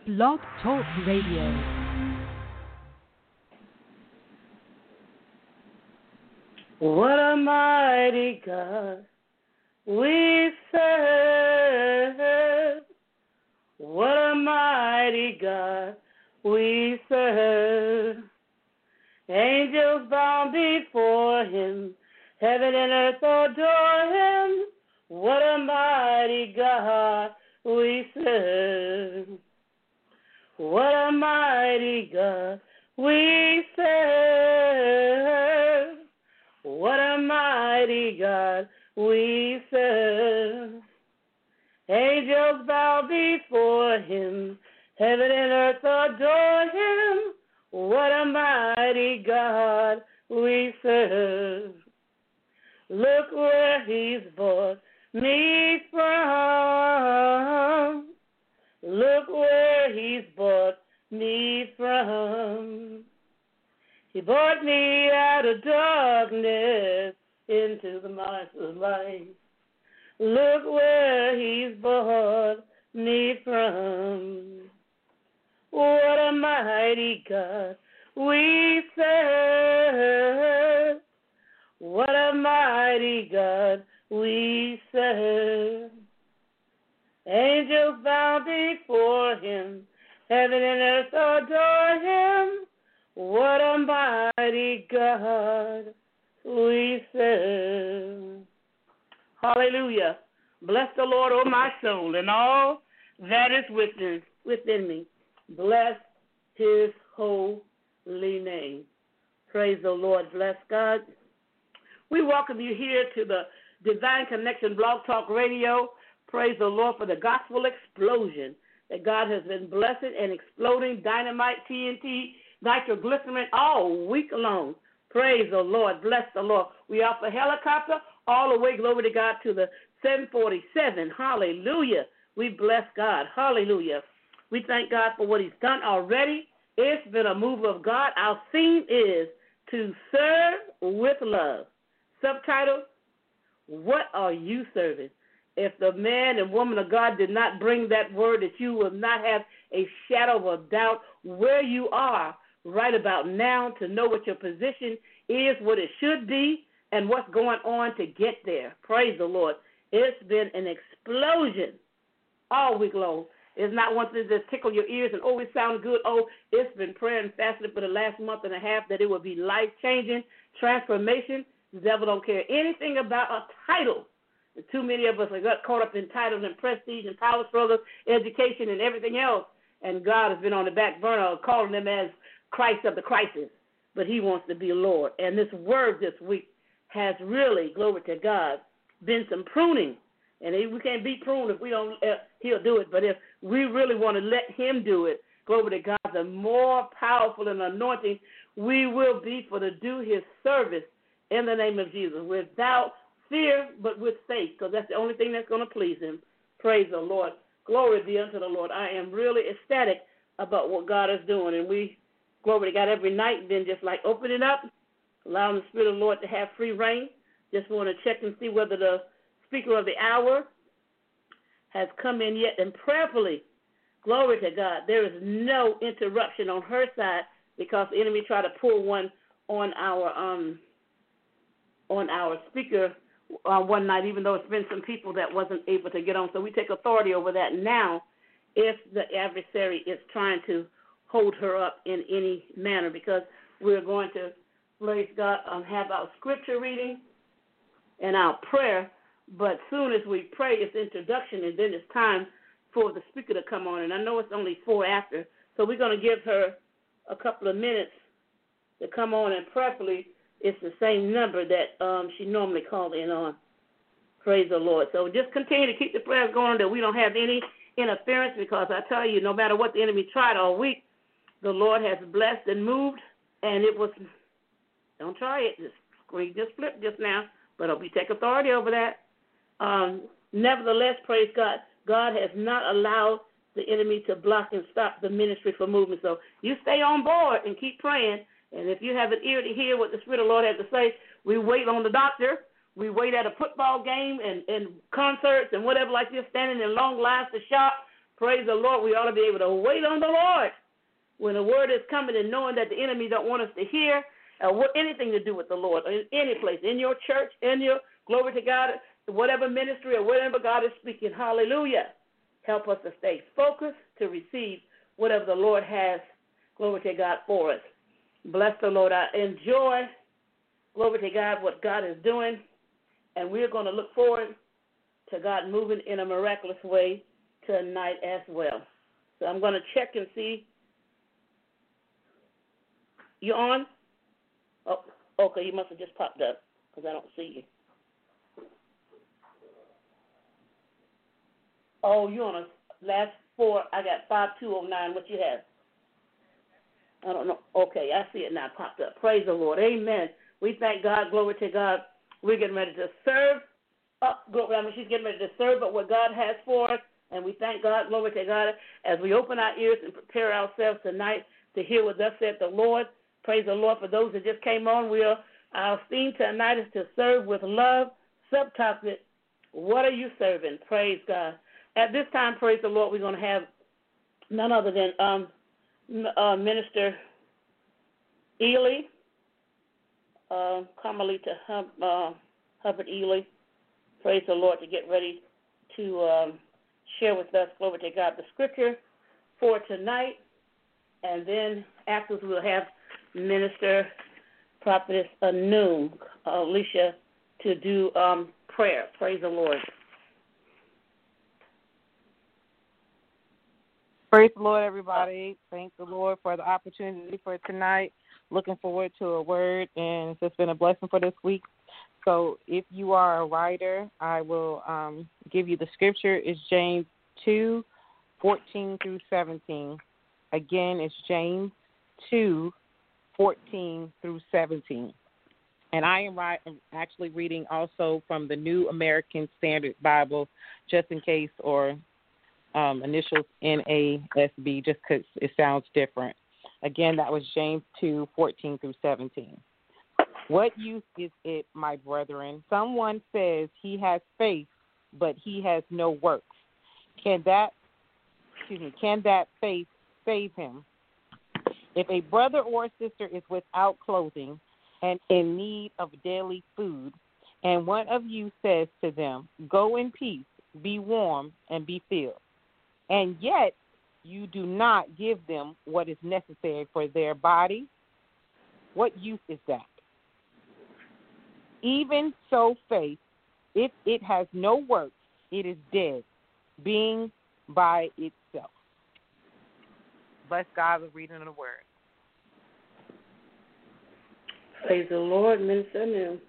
Blog Talk Radio. What a mighty God we serve. What a mighty God we serve. Angels bow before him. Heaven and earth adore him. What a mighty God we serve. What a mighty God we serve. What a mighty God we serve. Angels bow before him. Heaven and earth adore him. What a mighty God we serve. Look where he's brought me from. Look where he's brought me from. He brought me out of darkness into the marvelous light. Look where he's brought me from. What a mighty God we serve. What a mighty God we serve. Angels bow before him. Heaven and earth adore him. What a mighty God we serve. Hallelujah. Bless the Lord, O my soul, and all that is within me. Bless his holy name. Praise the Lord. Bless God. We welcome you here to the Divine Connection Blog Talk Radio. Praise the Lord for the gospel explosion that God has been blessing and exploding dynamite, TNT, nitroglycerin all week long. Praise the Lord. Bless the Lord. We offer helicopter all the way, glory to God, to the 747. Hallelujah. We bless God. Hallelujah. We thank God for what he's done already. It's been a move of God. Our theme is to serve with love. Subtitle, what are you serving? If the man and woman of God did not bring that word, that you will not have a shadow of a doubt where you are right about now to know what your position is, what it should be, and what's going on to get there. Praise the Lord. It's been an explosion all week long. It's not one thing that tickle your ears and always sound good. Oh, it's been prayer and fasting for the last month and a half that it will be life-changing, transformation. The devil don't care anything about a title. Too many of us got caught up in titles and prestige and power struggles, education, and everything else. And God has been on the back burner calling them as Christ of the crisis. But he wants to be Lord. And this word this week has really, glory to God, been some pruning. And we can't be pruned if we don't, he'll do it. But if we really want to let him do it, glory to God, the more powerful and anointing we will be for to do his service in the name of Jesus, without fear but with faith, because that's the only thing that's going to please him. Praise the Lord. Glory be unto the Lord. I am really ecstatic about what God is doing. And we, glory to God, every night then just like open it up, allowing the Spirit of the Lord to have free reign. Just want to check and see whether the speaker of the hour has come in yet. And prayerfully, glory to God, there is no interruption on her side because the enemy tried to pull one on our speaker one night, even though it's been some people that wasn't able to get on. So we take authority over that now if the adversary is trying to hold her up in any manner, because we're going to, praise God, have our scripture reading and our prayer. But soon as we pray, it's introduction, and then it's time for the speaker to come on. And I know it's only 4 after, so we're going to give her a couple of minutes to come on, and prayerfully it's the same number that she normally called in on. Praise the Lord. So just continue to keep the prayers going that we don't have any interference, because I tell you, no matter what the enemy tried all week, the Lord has blessed and moved, and it was, don't try it, the screen just flipped just now, but we take authority over that. Nevertheless, praise God, God has not allowed the enemy to block and stop the ministry from moving. So you stay on board and keep praying. And if you have an ear to hear what the Spirit of the Lord has to say, we wait on the doctor. We wait at a football game and concerts and whatever like this, standing in long lines to shop Praise the Lord. We ought to be able to wait on the Lord when the word is coming and knowing that the enemy don't want us to hear anything to do with the Lord in any place, in your church, in your, glory to God, whatever ministry or whatever God is speaking. Hallelujah. Help us to stay focused to receive whatever the Lord has, glory to God, for us. Bless the Lord. I enjoy, glory to God, what God is doing, and we're going to look forward to God moving in a miraculous way tonight as well. So I'm going to check and see. You on? Oh, okay, you must have just popped up because I don't see you. Oh, you on a last four. I got 5209. What you have? I don't know. Okay, I see it now. Popped up. Praise the Lord. Amen. We thank God. Glory to God. We're getting ready to serve. She's getting ready to serve up what God has for us. And we thank God. Glory to God. As we open our ears and prepare ourselves tonight to hear what thus said the Lord. Praise the Lord. For those that just came on, our theme tonight is to serve with love. Subtopic, what are you serving? Praise God. At this time, praise the Lord, we're going to have none other than Minister Ely, Carmelita Hubbard Ely. Praise the Lord, to get ready to share with us, glory to God, the scripture for tonight. And then afterwards we'll have Minister Prophetess Anoom, Alicia, to do prayer. Praise the Lord. Praise the Lord, everybody. Thank the Lord for the opportunity for tonight. Looking forward to a word, and it's just been a blessing for this week. So if you are a writer, I will give you the scripture. It's James 2:14 through 17. Again, it's James 2:14 through 17. And I am actually reading also from the New American Standard Bible, just in case, or initials NASB, just because it sounds different. Again, that was James 2:14 through 17. What use is it, my brethren? Someone says he has faith, but he has no works. Can that faith save him? If a brother or sister is without clothing and in need of daily food, and one of you says to them, go in peace, be warm, and be filled, and yet you do not give them what is necessary for their body, what use is that? Even so, faith, if it has no works, it is dead, being by itself. Bless God with reading of the word. Praise the Lord, Minister New.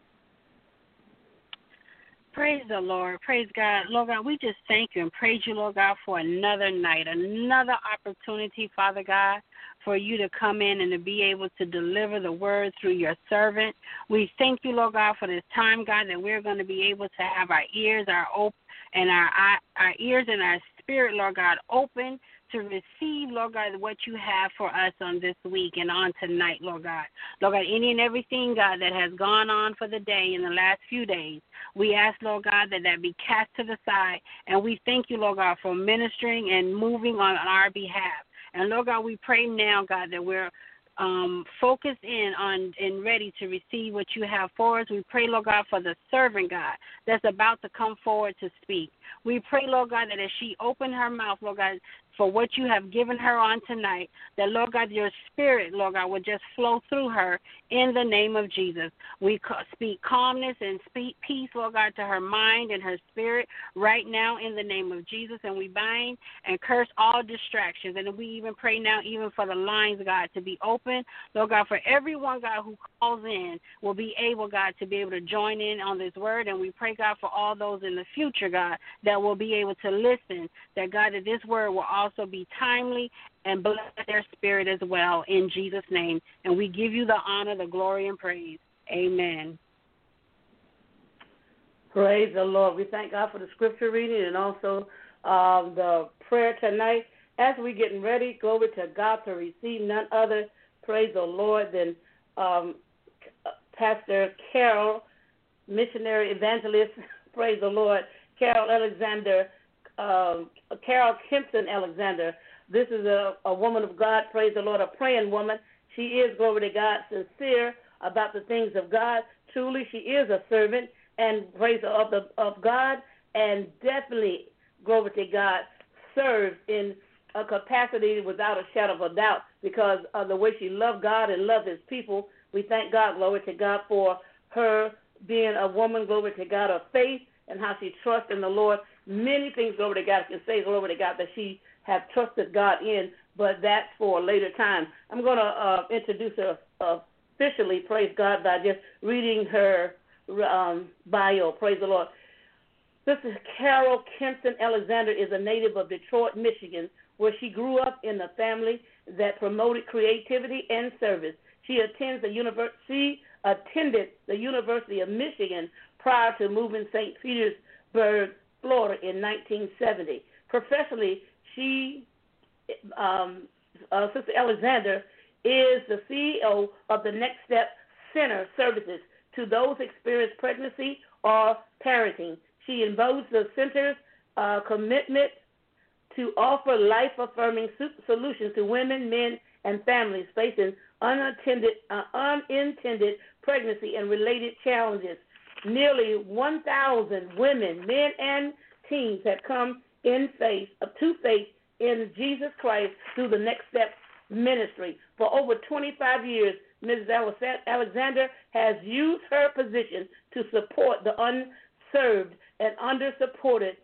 Praise the Lord. Praise God. Lord God, we just thank you and praise you, Lord God, for another night, another opportunity, Father God, for you to come in and to be able to deliver the word through your servant. We thank you, Lord God, for this time, God, that we're going to be able to have our ears, our ears and our spirit, Lord God, open to receive, Lord God, what you have for us on this week and on tonight, Lord God. Lord God, any and everything, God, that has gone on for the day in the last few days, we ask, Lord God, that be cast to the side. And we thank you, Lord God, for ministering and moving on our behalf. And, Lord God, we pray now, God, that we're focused in on and ready to receive what you have for us. We pray, Lord God, for the servant, God, that's about to come forward to speak. We pray, Lord God, that as she opened her mouth, Lord God, for what you have given her on tonight, that, Lord God, your spirit, Lord God, will just flow through her in the name of Jesus. We speak calmness and speak peace, Lord God, to her mind and her spirit right now in the name of Jesus. And we bind and curse all distractions. And we even pray now even for the lines, God, to be open. Lord God, for everyone, God, who calls in will be able, God, to be able to join in on this word. And we pray, God, for all those in the future, God, that will be able to listen, that, God, that this word will also be timely and bless their spirit as well in Jesus' name. And we give you the honor, the glory, and praise. Amen. Praise the Lord. We thank God for the scripture reading and also the prayer tonight. As we're getting ready, glory to God, to receive none other, praise the Lord, than Pastor Carol, missionary evangelist, praise the Lord, Carol Alexander Carol Kempson Alexander. This is a woman of God, praise the Lord, a praying woman. She is, glory to God, sincere about the things of God. Truly, she is a servant and praise of God, and definitely, glory to God, serves in a capacity without a shadow of a doubt because of the way she loved God and loved his people. We thank God, glory to God, for her being a woman, glory to God, of faith and how she trusts in the Lord. Many things, glory to God, I can say, glory to God, that she have trusted God in, but that's for a later time. I'm going to introduce her officially, praise God, by just reading her bio, praise the Lord. Sister Carol Kempson Alexander is a native of Detroit, Michigan, where she grew up in a family that promoted creativity and service. She attended the University of Michigan prior to moving St. Petersburg, Florida in 1970. Professionally, Sister Alexander is the CEO of the Next Step Center Services to those experiencing pregnancy or parenting. She embodies the center's commitment to offer life-affirming solutions to women, men, and families facing unintended pregnancy and related challenges. Nearly 1,000 women, men, and teens have come to faith in Jesus Christ through the Next Step ministry. For over 25 years, Mrs. Alexander has used her position to support the unserved and undersupported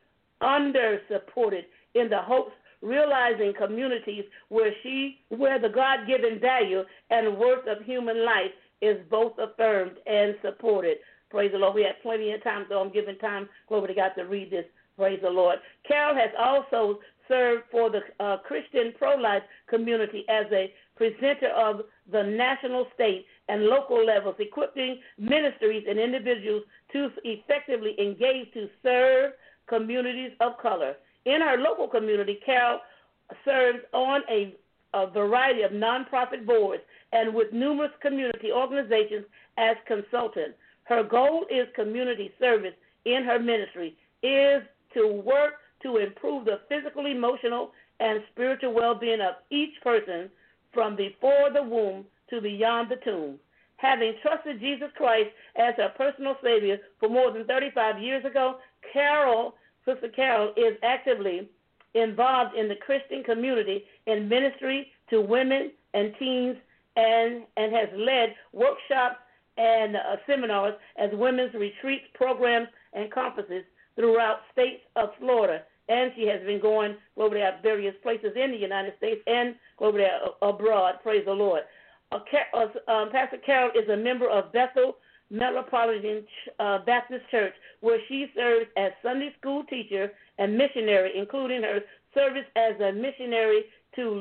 in the hopes realizing communities where the God-given value and worth of human life is both affirmed and supported. Praise the Lord. We have plenty of time, so I'm giving time, glory to God, to read this. Praise the Lord. Carol has also served for the Christian pro-life community as a presenter of the national, state, and local levels, equipping ministries and individuals to effectively engage to serve communities of color. In her local community, Carol serves on a variety of nonprofit boards and with numerous community organizations as consultant. Her goal is community service in her ministry is to work to improve the physical, emotional, and spiritual well-being of each person from before the womb to beyond the tomb. Having trusted Jesus Christ as her personal Savior for more than 35 years ago, Sister Carol is actively involved in the Christian community in ministry to women and teens and has led workshops and seminars as women's retreats, programs, and conferences throughout states of Florida. And she has been going over to various places in the United States and over there abroad. Praise the Lord. Pastor Carol is a member of Bethel Metropolitan Baptist Church, where she serves as Sunday school teacher and missionary, including her service as a missionary to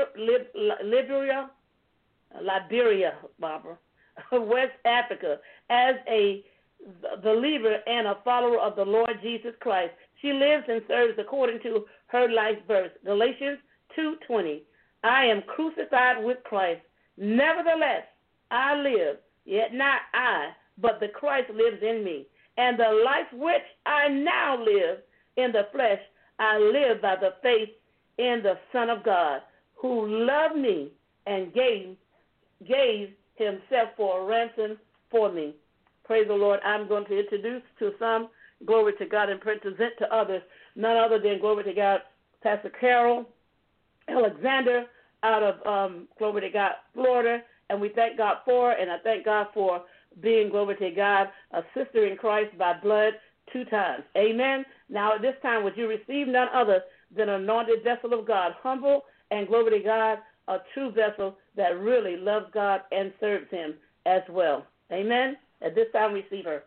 Liberia, Barbara, West Africa, as a believer and a follower of the Lord Jesus Christ. She lives and serves according to her life verse, Galatians 2:20. I am crucified with Christ. Nevertheless, I live, yet not I, but the Christ lives in me. And the life which I now live in the flesh, I live by the faith in the Son of God, who loved me and gave himself for a ransom for me. Praise the Lord. I'm going to introduce to some, glory to God, and present to others, none other than, glory to God, Pastor Carol Alexander out of, glory to God, Florida. And we thank God for her, and I thank God for being, glory to God, a sister in Christ by blood 2 times. Amen. Now at this time, would you receive none other than an anointed vessel of God, humble and, glory to God, a true vessel that really loves God and serves him as well. Amen. At this time, receive her.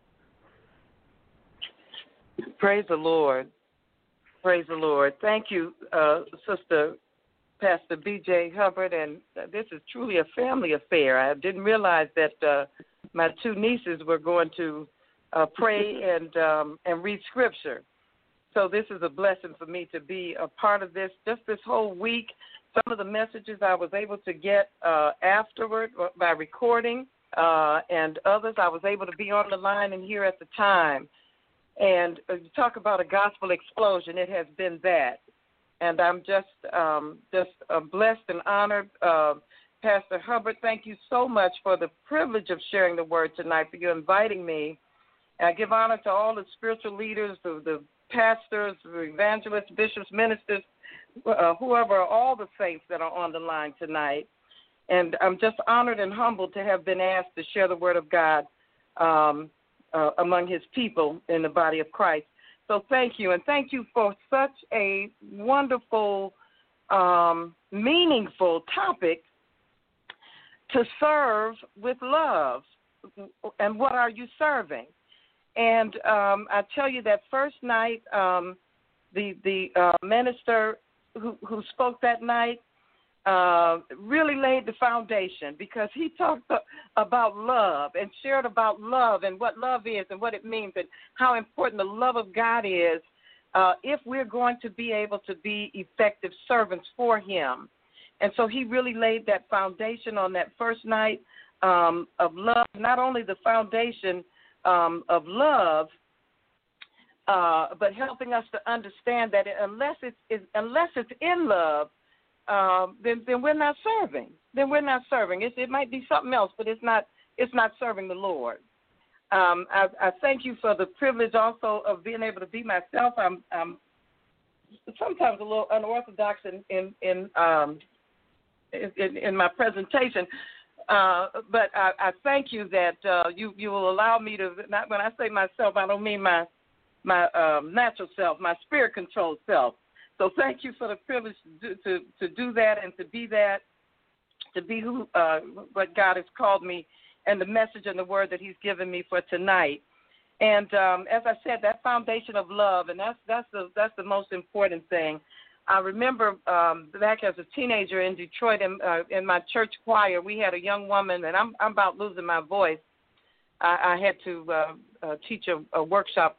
Praise the Lord. Praise the Lord. Thank you, Sister Pastor B.J. Hubbard, and this is truly a family affair. I didn't realize that my 2 nieces were going to pray and read Scripture. So this is a blessing for me to be a part of this. Just this whole week, some of the messages I was able to get afterward by recording, and others I was able to be on the line and hear at the time. And you talk about a gospel explosion, it has been that. And I'm just blessed and honored. Pastor Hubbard, thank you so much for the privilege of sharing the word tonight, for you inviting me. And I give honor to all the spiritual leaders, the pastors, the evangelists, bishops, ministers, whoever, all the saints that are on the line tonight. And I'm just honored and humbled to have been asked to share the word of God among his people in the body of Christ. So thank you, and thank you for such a wonderful, meaningful topic to serve with love. And what are you serving? And I tell you that first night, the minister who spoke that night really laid the foundation, because he talked about love and shared about love and what love is and what it means and how important the love of God is if we're going to be able to be effective servants for him. And so he really laid that foundation on that first night of love, not only the foundation of love, but helping us to understand that unless it's in love, then we're not serving. Then we're not serving. It might be something else, but it's not serving the Lord. I thank you for the privilege also of being able to be myself. I'm sometimes a little unorthodox in my presentation, but I thank you that you will allow me to. Not when I say myself, I don't mean my natural self, my spirit-controlled self. So thank you for the privilege to do that and to be that, to be who what God has called me, and the message and the word that he's given me for tonight. And as I said, that foundation of love, and that's the most important thing. I remember back as a teenager in Detroit in my church choir, we had a young woman, and I'm about losing my voice. I had to teach a workshop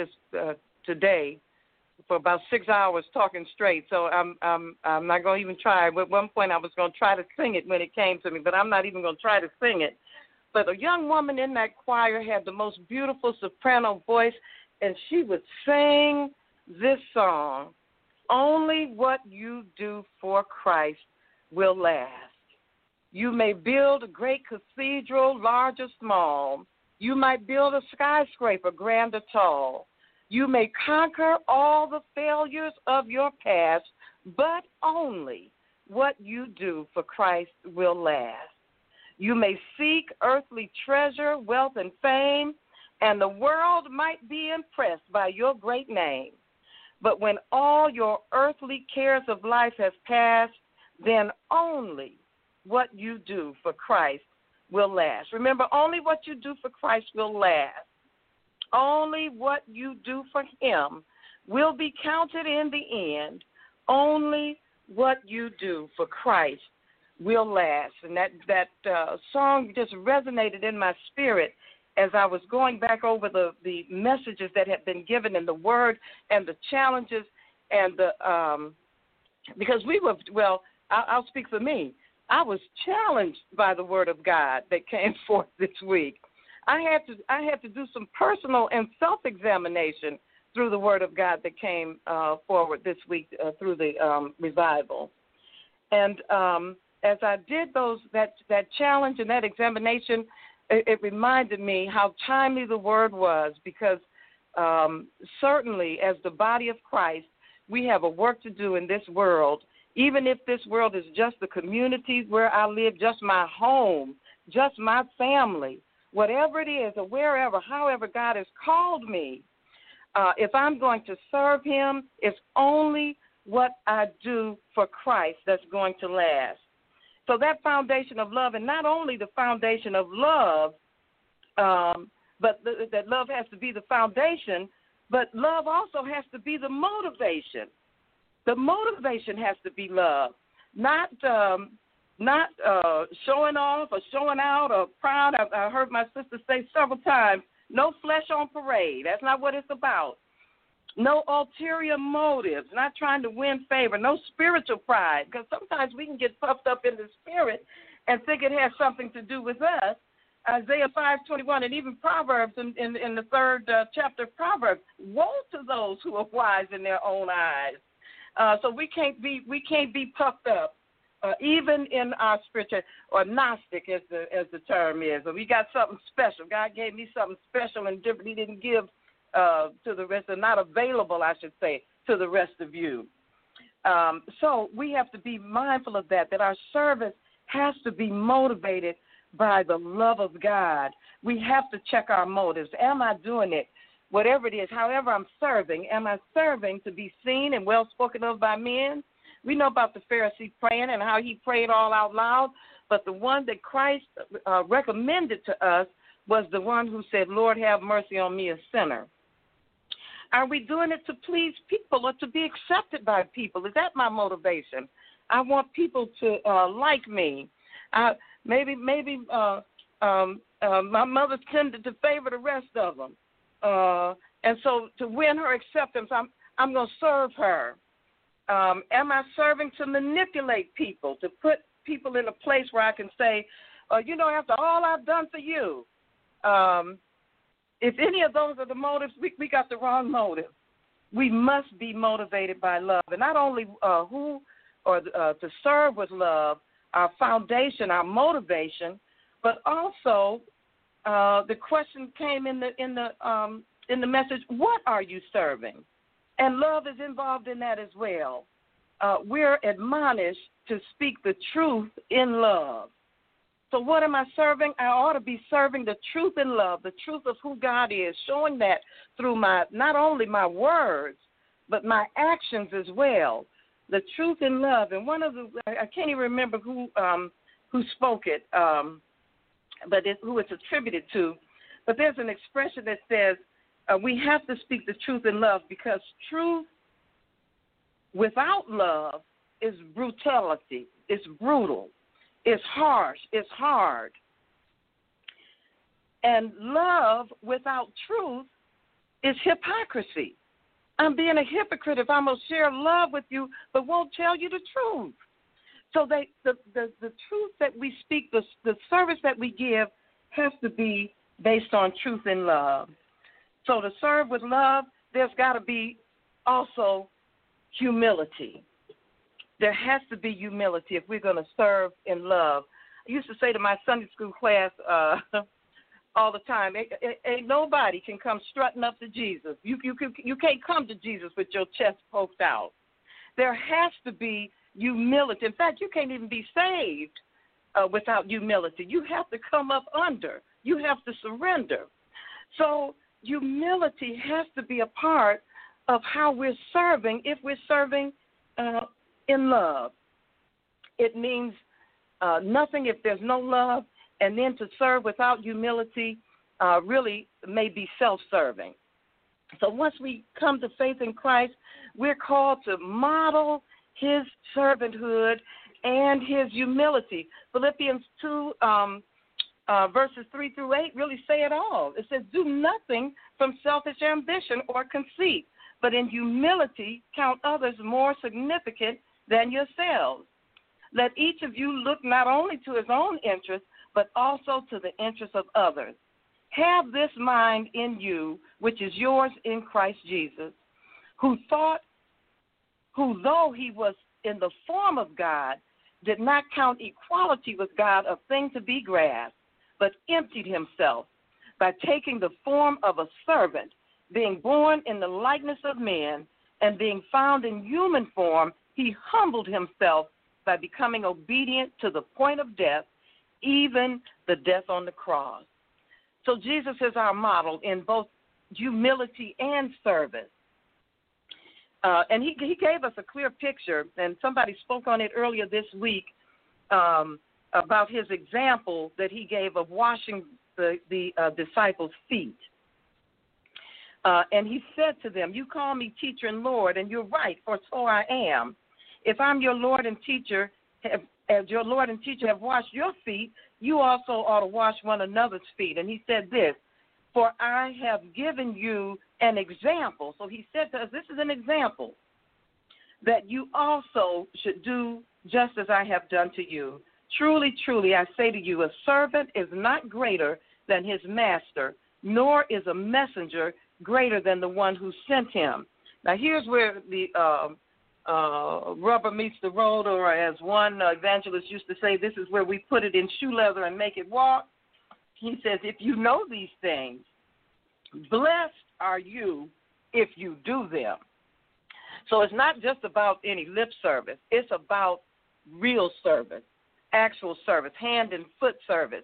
today for about 6 hours talking straight, so I'm not going to even try. At one point I was going to try to sing it when it came to me, but I'm not even going to try to sing it. But a young woman in that choir had the most beautiful soprano voice, and she would sing this song, "Only what you do for Christ will last. You may build a great cathedral, large or small. You might build a skyscraper, grand or tall. You may conquer all the failures of your past, but only what you do for Christ will last. You may seek earthly treasure, wealth, and fame, and the world might be impressed by your great name. But when all your earthly cares of life has passed, then only what you do for Christ will last." Remember, only what you do for Christ will last. Only what you do for him will be counted in the end. Only what you do for Christ will last. And that song just resonated in my spirit as I was going back over the messages that had been given in the Word and the challenges and because we were, I'll speak for me. I was challenged by the Word of God that came forth this week. I had to do some personal and self-examination through the Word of God that came forward this week through the revival. And as I did that challenge and that examination, it reminded me how timely the Word was, because certainly as the body of Christ, we have a work to do in this world. Even if this world is just the community where I live, just my home, just my family, whatever it is or wherever, however God has called me, if I'm going to serve him, it's only what I do for Christ that's going to last. So that foundation of love, and not only the foundation of love, but that love has to be the foundation, but love also has to be the motivation. The motivation has to be love, not showing off or showing out or proud. I heard my sister say several times, no flesh on parade. That's not what it's about. No ulterior motives, not trying to win favor, no spiritual pride, because sometimes we can get puffed up in the spirit and think it has something to do with us, Isaiah 5:21, and even Proverbs in the third chapter of Proverbs. Woe to those who are wise in their own eyes. So we can't be puffed up, even in our spiritual, or Gnostic as the term is. Or we got something special. God gave me something special and different. He didn't give to the rest, or not available, I should say, to the rest of you. So we have to be mindful of that our service has to be motivated by the love of God. We have to check our motives. Am I doing it? Whatever it is, however I'm serving, am I serving to be seen and well spoken of by men? We know about the Pharisee praying and how he prayed all out loud, but the one that Christ recommended to us was the one who said, Lord, have mercy on me, a sinner. Are we doing it to please people or to be accepted by people? Is that my motivation? I want people to like me. Maybe my mother tended to favor the rest of them. And so to win her acceptance, I'm going to serve her. Am I serving to manipulate people, to put people in a place where I can say, after all I've done for you, if any of those are the motives, we got the wrong motive. We must be motivated by love. And not only to serve with love, our foundation, our motivation, but also the question came in the message, what are you serving? And love is involved in that as well. We're admonished to speak the truth in love. So what am I serving? I ought to be serving the truth in love, the truth of who God is, showing that through not only my words, but my actions as well. The truth in love. And I can't even remember who spoke it, who it's attributed to. But there's an expression that says we have to speak the truth in love, because truth without love is brutality. It's brutal. It's harsh. It's hard. And love without truth is hypocrisy. I'm being a hypocrite if I'm going to share love with you but won't tell you the truth. So the truth that we speak, the service that we give has to be based on truth and love. So to serve with love, there's got to be also humility. There has to be humility if we're going to serve in love. I used to say to my Sunday school class all the time, ain't nobody can come strutting up to Jesus. You can't come to Jesus with your chest poked out. There has to be humility. In fact, you can't even be saved without humility. You have to come up under. You have to surrender. So humility has to be a part of how we're serving if we're serving in love. It means nothing if there's no love, and then to serve without humility really may be self-serving. So once we come to faith in Christ, we're called to model his servanthood and his humility. Philippians 2, verses 3 through 8 really say it all. It says, do nothing from selfish ambition or conceit, but in humility count others more significant than yourselves. Let each of you look not only to his own interest, but also to the interest of others. Have this mind in you, which is yours in Christ Jesus, who though he was in the form of God, did not count equality with God a thing to be grasped, but emptied himself by taking the form of a servant, being born in the likeness of men, and being found in human form, he humbled himself by becoming obedient to the point of death, even the death on the cross. So Jesus is our model in both humility and service. And he gave us a clear picture, and somebody spoke on it earlier this week about his example that he gave of washing the disciples' feet. And he said to them, you call me teacher and Lord, and you're right, for so I am. If I'm your Lord and teacher, as your Lord and teacher have washed your feet, you also ought to wash one another's feet. And he said this, for I have given you an example. So he said to us, this is an example, that you also should do just as I have done to you. Truly, truly, I say to you, a servant is not greater than his master, nor is a messenger greater than the one who sent him. Now, here's where the rubber meets the road, or as one evangelist used to say, this is where we put it in shoe leather and make it walk. He says, if you know these things, blessed are you if you do them. So it's not just about any lip service. It's about real service, actual service, hand and foot service.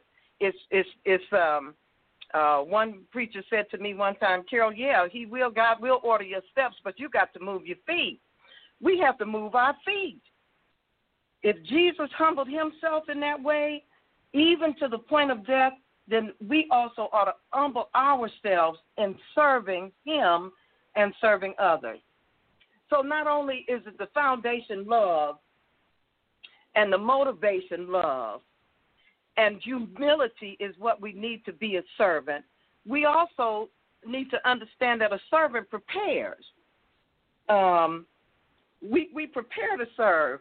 One preacher said to me one time, Carol, God will order your steps, but you got to move your feet. We have to move our feet. If Jesus humbled himself in that way, even to the point of death, then we also ought to humble ourselves in serving him and serving others. So not only is it the foundation love and the motivation love, and humility is what we need to be a servant, we also need to understand that a servant prepares. We prepare to serve.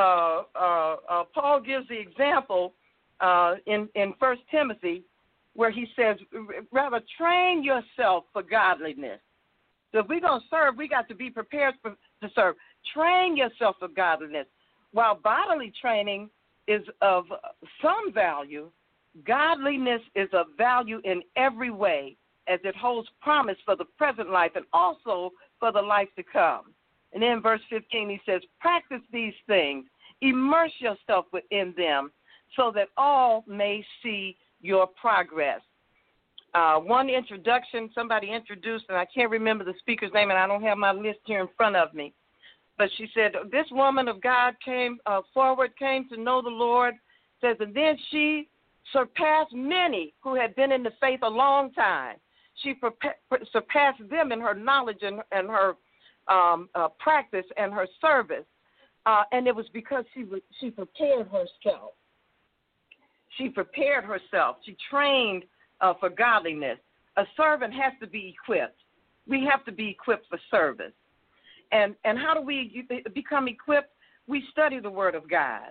Paul gives the example in 1 Timothy where he says, rather train yourself for godliness. So if we're going to serve, we got to be prepared to serve. Train yourself for godliness. While bodily training is of some value, godliness is of value in every way, as it holds promise for the present life and also for the life to come. And then in verse 15 he says, practice these things, immerse yourself within them, so that all may see your progress. One introduction, somebody introduced, and I can't remember the speaker's name, and I don't have my list here in front of me, but she said, this woman of God came forward, came to know the Lord, says, and then she surpassed many who had been in the faith a long time. She surpassed them in her knowledge and her practice and her service, and it was because she prepared herself. She prepared herself. She trained for godliness. A servant has to be equipped. We have to be equipped for service. And how do we become equipped? We study the Word of God.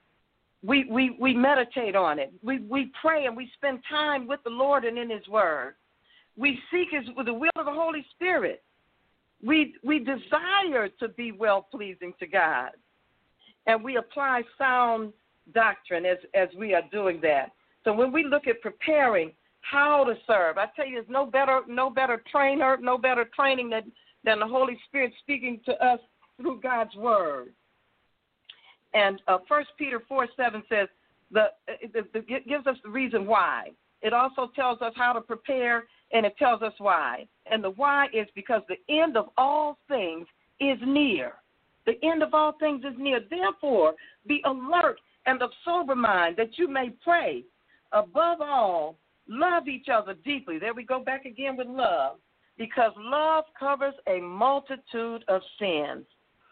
We meditate on it. We pray and we spend time with the Lord and in His Word. We seek the will of the Holy Spirit. We desire to be well-pleasing to God. And we apply sound doctrine as we are doing that. So when we look at preparing how to serve, I tell you, there's no better trainer, no better training than the Holy Spirit speaking to us through God's Word. And 1 Peter 4:7 says, it gives us the reason why. It also tells us how to prepare, and it tells us why. And the why is because the end of all things is near. The end of all things is near. Therefore, be alert and of sober mind, that you may pray. Above all, love each other deeply. There we go back again with love, because love covers a multitude of sins.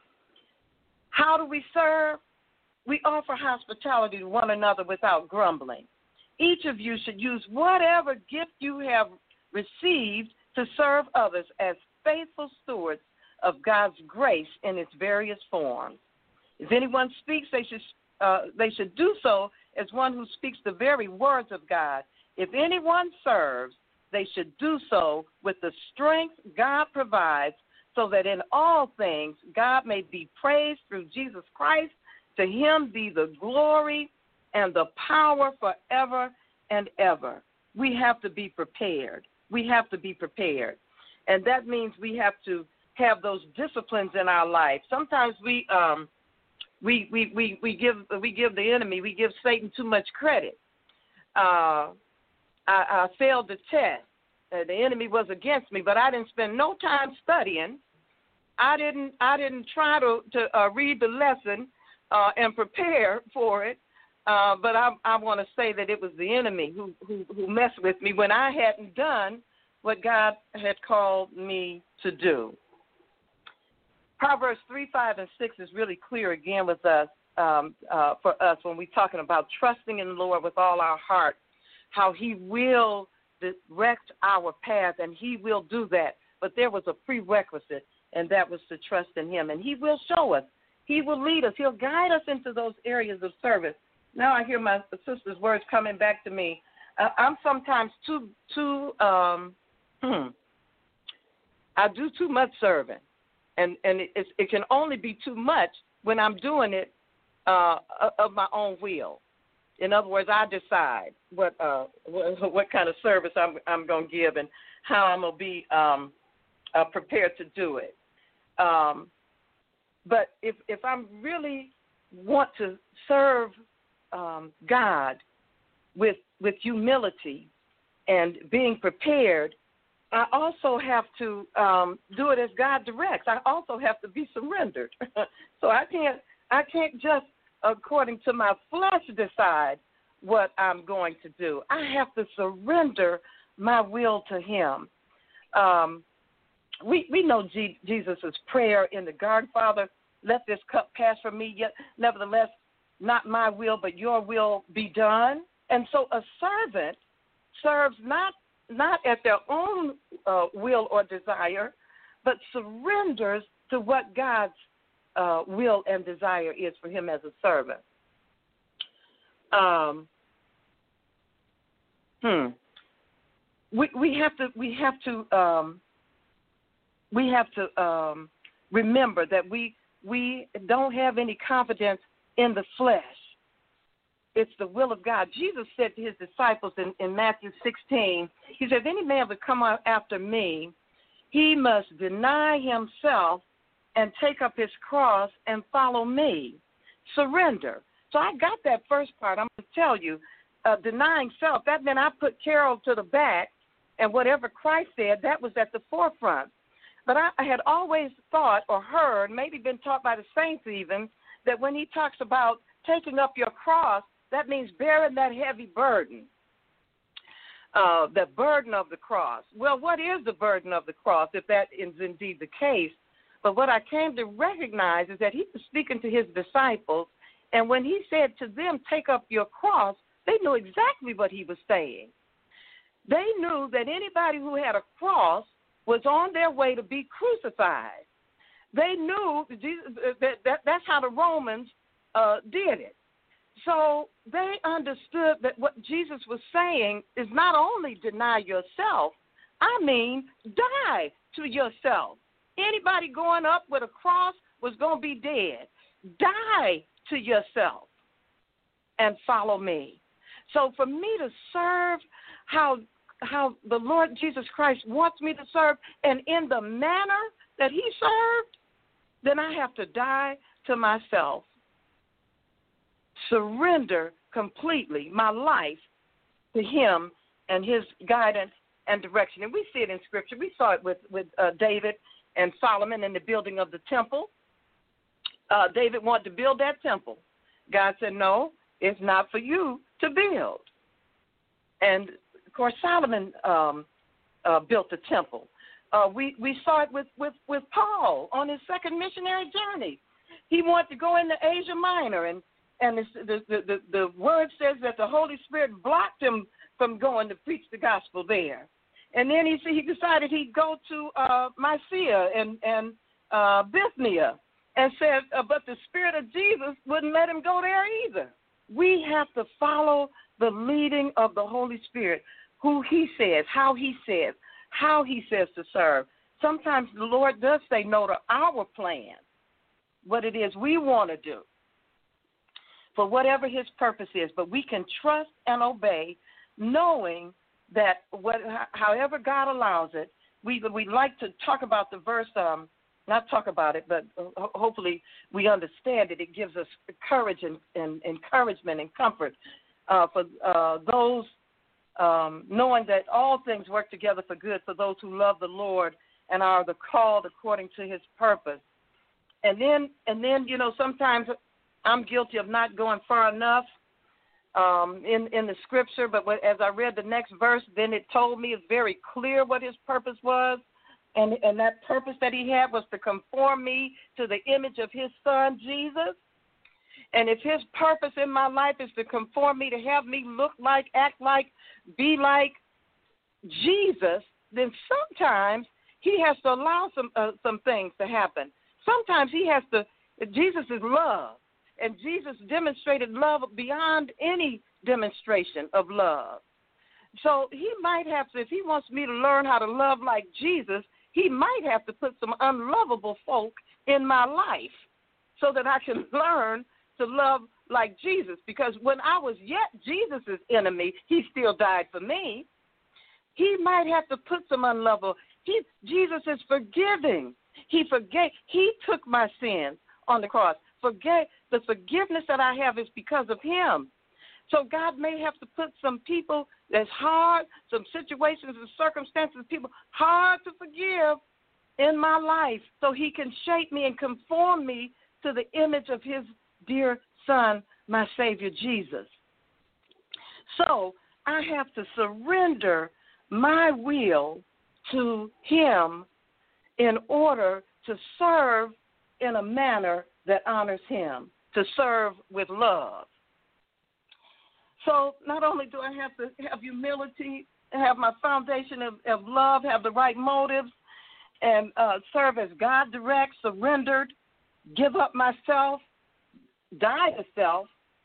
How do we serve? We offer hospitality to one another without grumbling. Each of you should use whatever gift you have received to serve others as faithful stewards of God's grace in its various forms. If anyone speaks, they should do so as one who speaks the very words of God. If anyone serves, they should do so with the strength God provides, so that in all things God may be praised through Jesus Christ. To him be the glory and the power forever and ever. We have to be prepared. We have to be prepared. And that means we have to have those disciplines in our life. Sometimes we give the enemy, we give Satan too much credit. I failed the test. The enemy was against me, but I didn't spend no time studying. I didn't try to read the lesson and prepare for it. But I want to say that it was the enemy who messed with me when I hadn't done what God had called me to do. Proverbs 3, 5, and 6 is really clear again with us, for us when we're talking about trusting in the Lord with all our heart, how he will direct our path, and he will do that. But there was a prerequisite, and that was to trust in him. And he will show us. He will lead us. He'll guide us into those areas of service now I hear my sister's words coming back to me. I'm sometimes too I do too much serving, and it can only be too much when I'm doing it of my own will. In other words, I decide what kind of service I'm going to give and how I'm going to be prepared to do it. But if I really want to serve God with humility and being prepared, I also have to do it as God directs. I also have to be surrendered. So I can't just according to my flesh decide what I'm going to do. I have to surrender my will to Him. We know Jesus' prayer in the garden, Father, let this cup pass from me, yet nevertheless, not my will, but your will be done. And so a servant serves not at their own will or desire, but surrenders to what God's will and desire is for him as a servant. We have to remember that we don't have any confidence in the flesh. It's the will of God. Jesus said to his disciples in Matthew 16, he said, if any man would come after me, he must deny himself and take up his cross and follow me. Surrender. So I got that first part. I'm going to tell you, denying self, that meant I put Carol to the back, and whatever Christ said, that was at the forefront. But I had always thought or heard, maybe been taught by the saints even, that when he talks about taking up your cross, that means bearing that heavy burden, the burden of the cross. Well, what is the burden of the cross, if that is indeed the case? But what I came to recognize is that he was speaking to his disciples, and when he said to them, take up your cross, they knew exactly what he was saying. They knew that anybody who had a cross was on their way to be crucified. They knew that's how the Romans did it. So they understood that what Jesus was saying is not only deny yourself, I mean die to yourself. Anybody going up with a cross was going to be dead. Die to yourself and follow me. So for me to serve how the Lord Jesus Christ wants me to serve and in the manner that he served, then I have to die to myself. Surrender completely my life to him and his guidance and direction. And we see it in Scripture. We saw it with David and Solomon in the building of the temple. David wanted to build that temple. God said, no, it's not for you to build. And, of course, Solomon built the temple. We saw it with Paul on his second missionary journey. He wanted to go into Asia Minor, and the word says that the Holy Spirit blocked him from going to preach the gospel there. And then he decided he'd go to Mysia and Bithynia, and said, but the Spirit of Jesus wouldn't let him go there either. We have to follow the leading of the Holy Spirit, who he says, how he says to serve. Sometimes the Lord does say no to our plan, what it is we want to do, for whatever his purpose is. But we can trust and obey, knowing that however God allows it, we like to talk about the verse, not talk about it, but hopefully we understand it. It gives us courage and encouragement and comfort for those knowing that all things work together for good for those who love the Lord and are the called according to his purpose. And then sometimes I'm guilty of not going far enough in the Scripture, but as I read the next verse, then it told me it's very clear what his purpose was. And that purpose that he had was to conform me to the image of his son, Jesus. And if his purpose in my life is to conform me, to have me look like, act like, be like Jesus, then sometimes he has to allow some things to happen. Sometimes he has to, Jesus is love. And Jesus demonstrated love beyond any demonstration of love. So he might have to, if he wants me to learn how to love like Jesus, he might have to put some unlovable folk in my life so that I can learn to love like Jesus. Because when I was yet Jesus' enemy, he still died for me. He might have to put some unlovable. Jesus is forgiving. He forgave. He took my sins on the cross. The forgiveness that I have is because of him. So God may have to put some people that's hard, some situations and circumstances, people hard to forgive in my life so he can shape me and conform me to the image of his dear son, my Savior Jesus. So I have to surrender my will to him in order to serve in a manner that honors him, to serve with love. So not only do I have to have humility, have my foundation of love, have the right motives, and serve as God directs, surrendered, give up myself, die to self,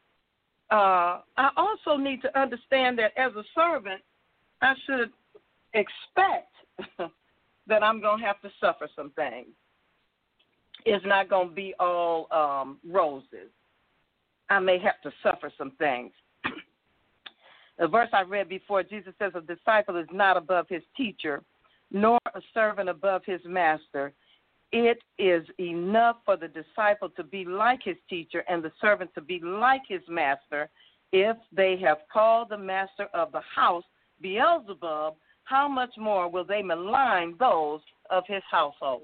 I also need to understand that as a servant, I should expect that I'm going to have to suffer some things. It's not going to be all roses. I may have to suffer some things. The verse I read before, Jesus says, a disciple is not above his teacher, nor a servant above his master. It is enough for the disciple to be like his teacher and the servant to be like his master. If they have called the master of the house Beelzebub, how much more will they malign those of his household?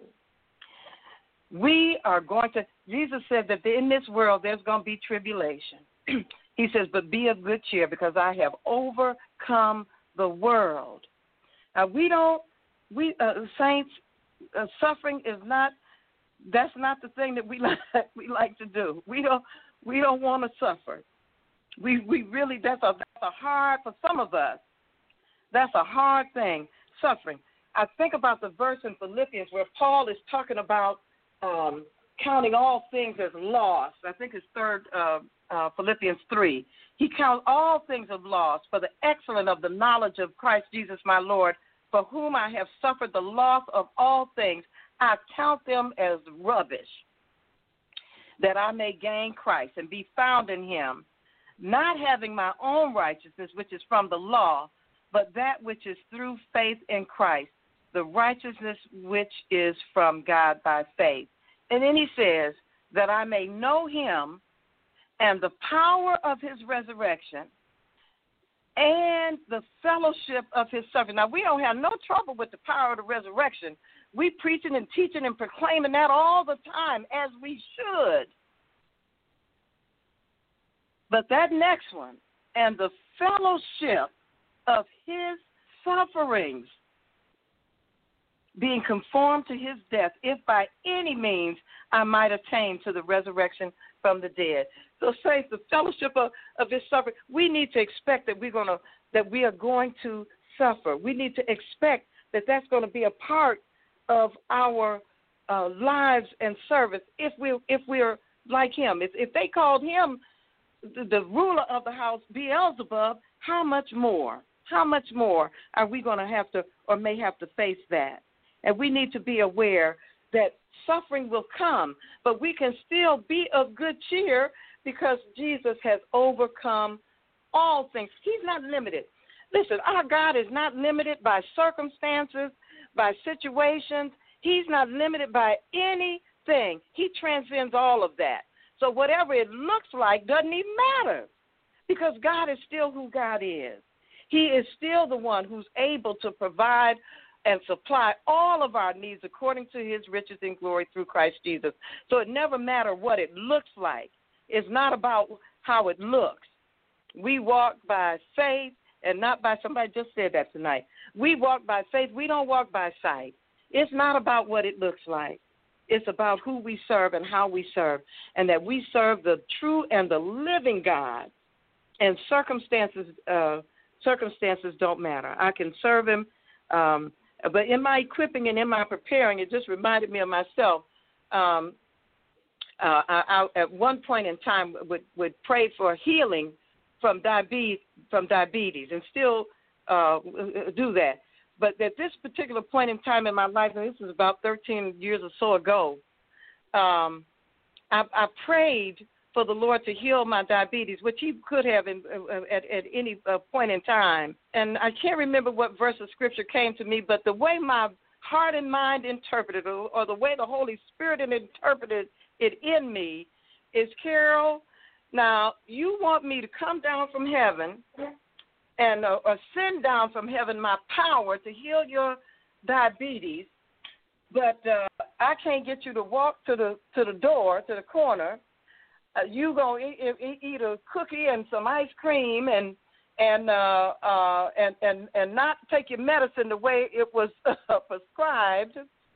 We are going to, Jesus said that in this world there's going to be tribulation. He says, but be of good cheer because I have overcome the world. Now, saints, suffering is not, that's not the thing that we like to do. We don't want to suffer. We really, that's a hard, for some of us, that's a hard thing, suffering. I think about the verse in Philippians where Paul is talking about counting all things as loss. I think it's Philippians 3. He counts all things of loss for the excellence of the knowledge of Christ Jesus my Lord, for whom I have suffered the loss of all things. I count them as rubbish, that I may gain Christ and be found in him, not having my own righteousness, which is from the law, but that which is through faith in Christ, the righteousness which is from God by faith. And then he says, that I may know him and the power of his resurrection and the fellowship of his suffering. Now, we don't have no trouble with the power of the resurrection. We preaching and teaching and proclaiming that all the time, as we should. But that next one, and the fellowship of his sufferings, being conformed to his death, if by any means I might attain to the resurrection from the dead. So, saints, the fellowship of his suffering, we need to expect that we are going to suffer. We need to expect that that's going to be a part of our lives and service if we're like him. If they called him the ruler of the house Beelzebub, how much more? How much more are we going to have to or may have to face that? And we need to be aware that suffering will come, but we can still be of good cheer because Jesus has overcome all things. He's not limited. Listen, our God is not limited by circumstances, by situations. He's not limited by anything. He transcends all of that. So whatever it looks like doesn't even matter because God is still who God is. He is still the one who's able to provide and supply all of our needs according to his riches and glory through Christ Jesus. So it never matters what it looks like. It's not about how it looks. We walk by faith and not by, somebody just said that tonight. We walk by faith. We don't walk by sight. It's not about what it looks like. It's about who we serve and how we serve, and that we serve the true and the living God. And circumstances don't matter. I can serve him. But in my equipping and in my preparing, it just reminded me of myself. I at one point in time would pray for healing from diabetes, and still do that. But at this particular point in time in my life, and this is about 13 years or so ago, I prayed for the Lord to heal my diabetes, which He could have at any point in time. And I can't remember what verse of Scripture came to me, but the way my heart and mind interpreted, or the way the Holy Spirit interpreted it in me, is, Carol, now you want me to come down from heaven and send down from heaven my power to heal your diabetes, but I can't get you to walk to the door, to the corner. You gonna eat a cookie and some ice cream and not take your medicine the way it was prescribed.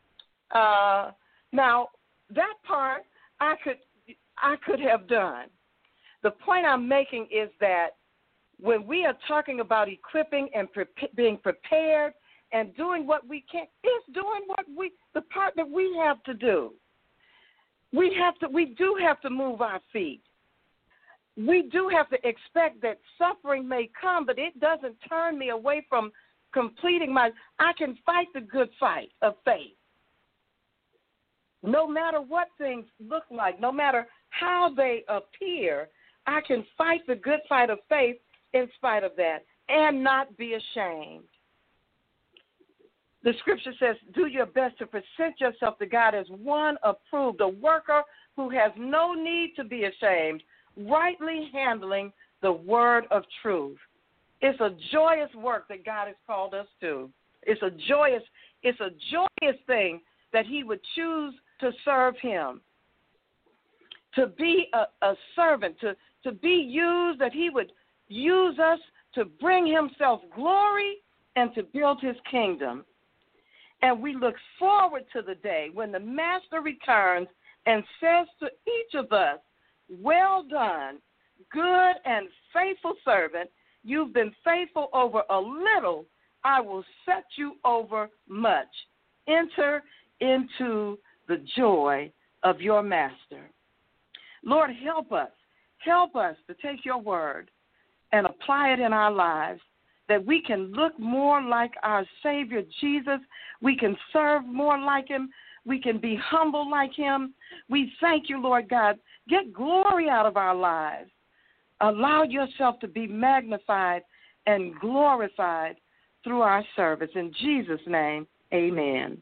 Now that part I could have done. The point I'm making is that when we are talking about equipping and being prepared and doing what we can, it's doing the part that we have to do. We do have to move our feet. We do have to expect that suffering may come, but it doesn't turn me away from completing I can fight the good fight of faith. No matter what things look like, no matter how they appear, I can fight the good fight of faith in spite of that and not be ashamed. The Scripture says, do your best to present yourself to God as one approved, a worker who has no need to be ashamed, rightly handling the word of truth. It's a joyous work that God has called us to. It's a joyous thing that He would choose to serve Him, to be a servant, to be used, that He would use us to bring Himself glory and to build His kingdom. And we look forward to the day when the Master returns and says to each of us, well done, good and faithful servant. You've been faithful over a little. I will set you over much. Enter into the joy of your Master. Lord, help us. Help us to take your word and apply it in our lives, that we can look more like our Savior Jesus. We can serve more like Him. We can be humble like Him. We thank you, Lord God. Get glory out of our lives. Allow yourself to be magnified and glorified through our service. In Jesus' name, amen.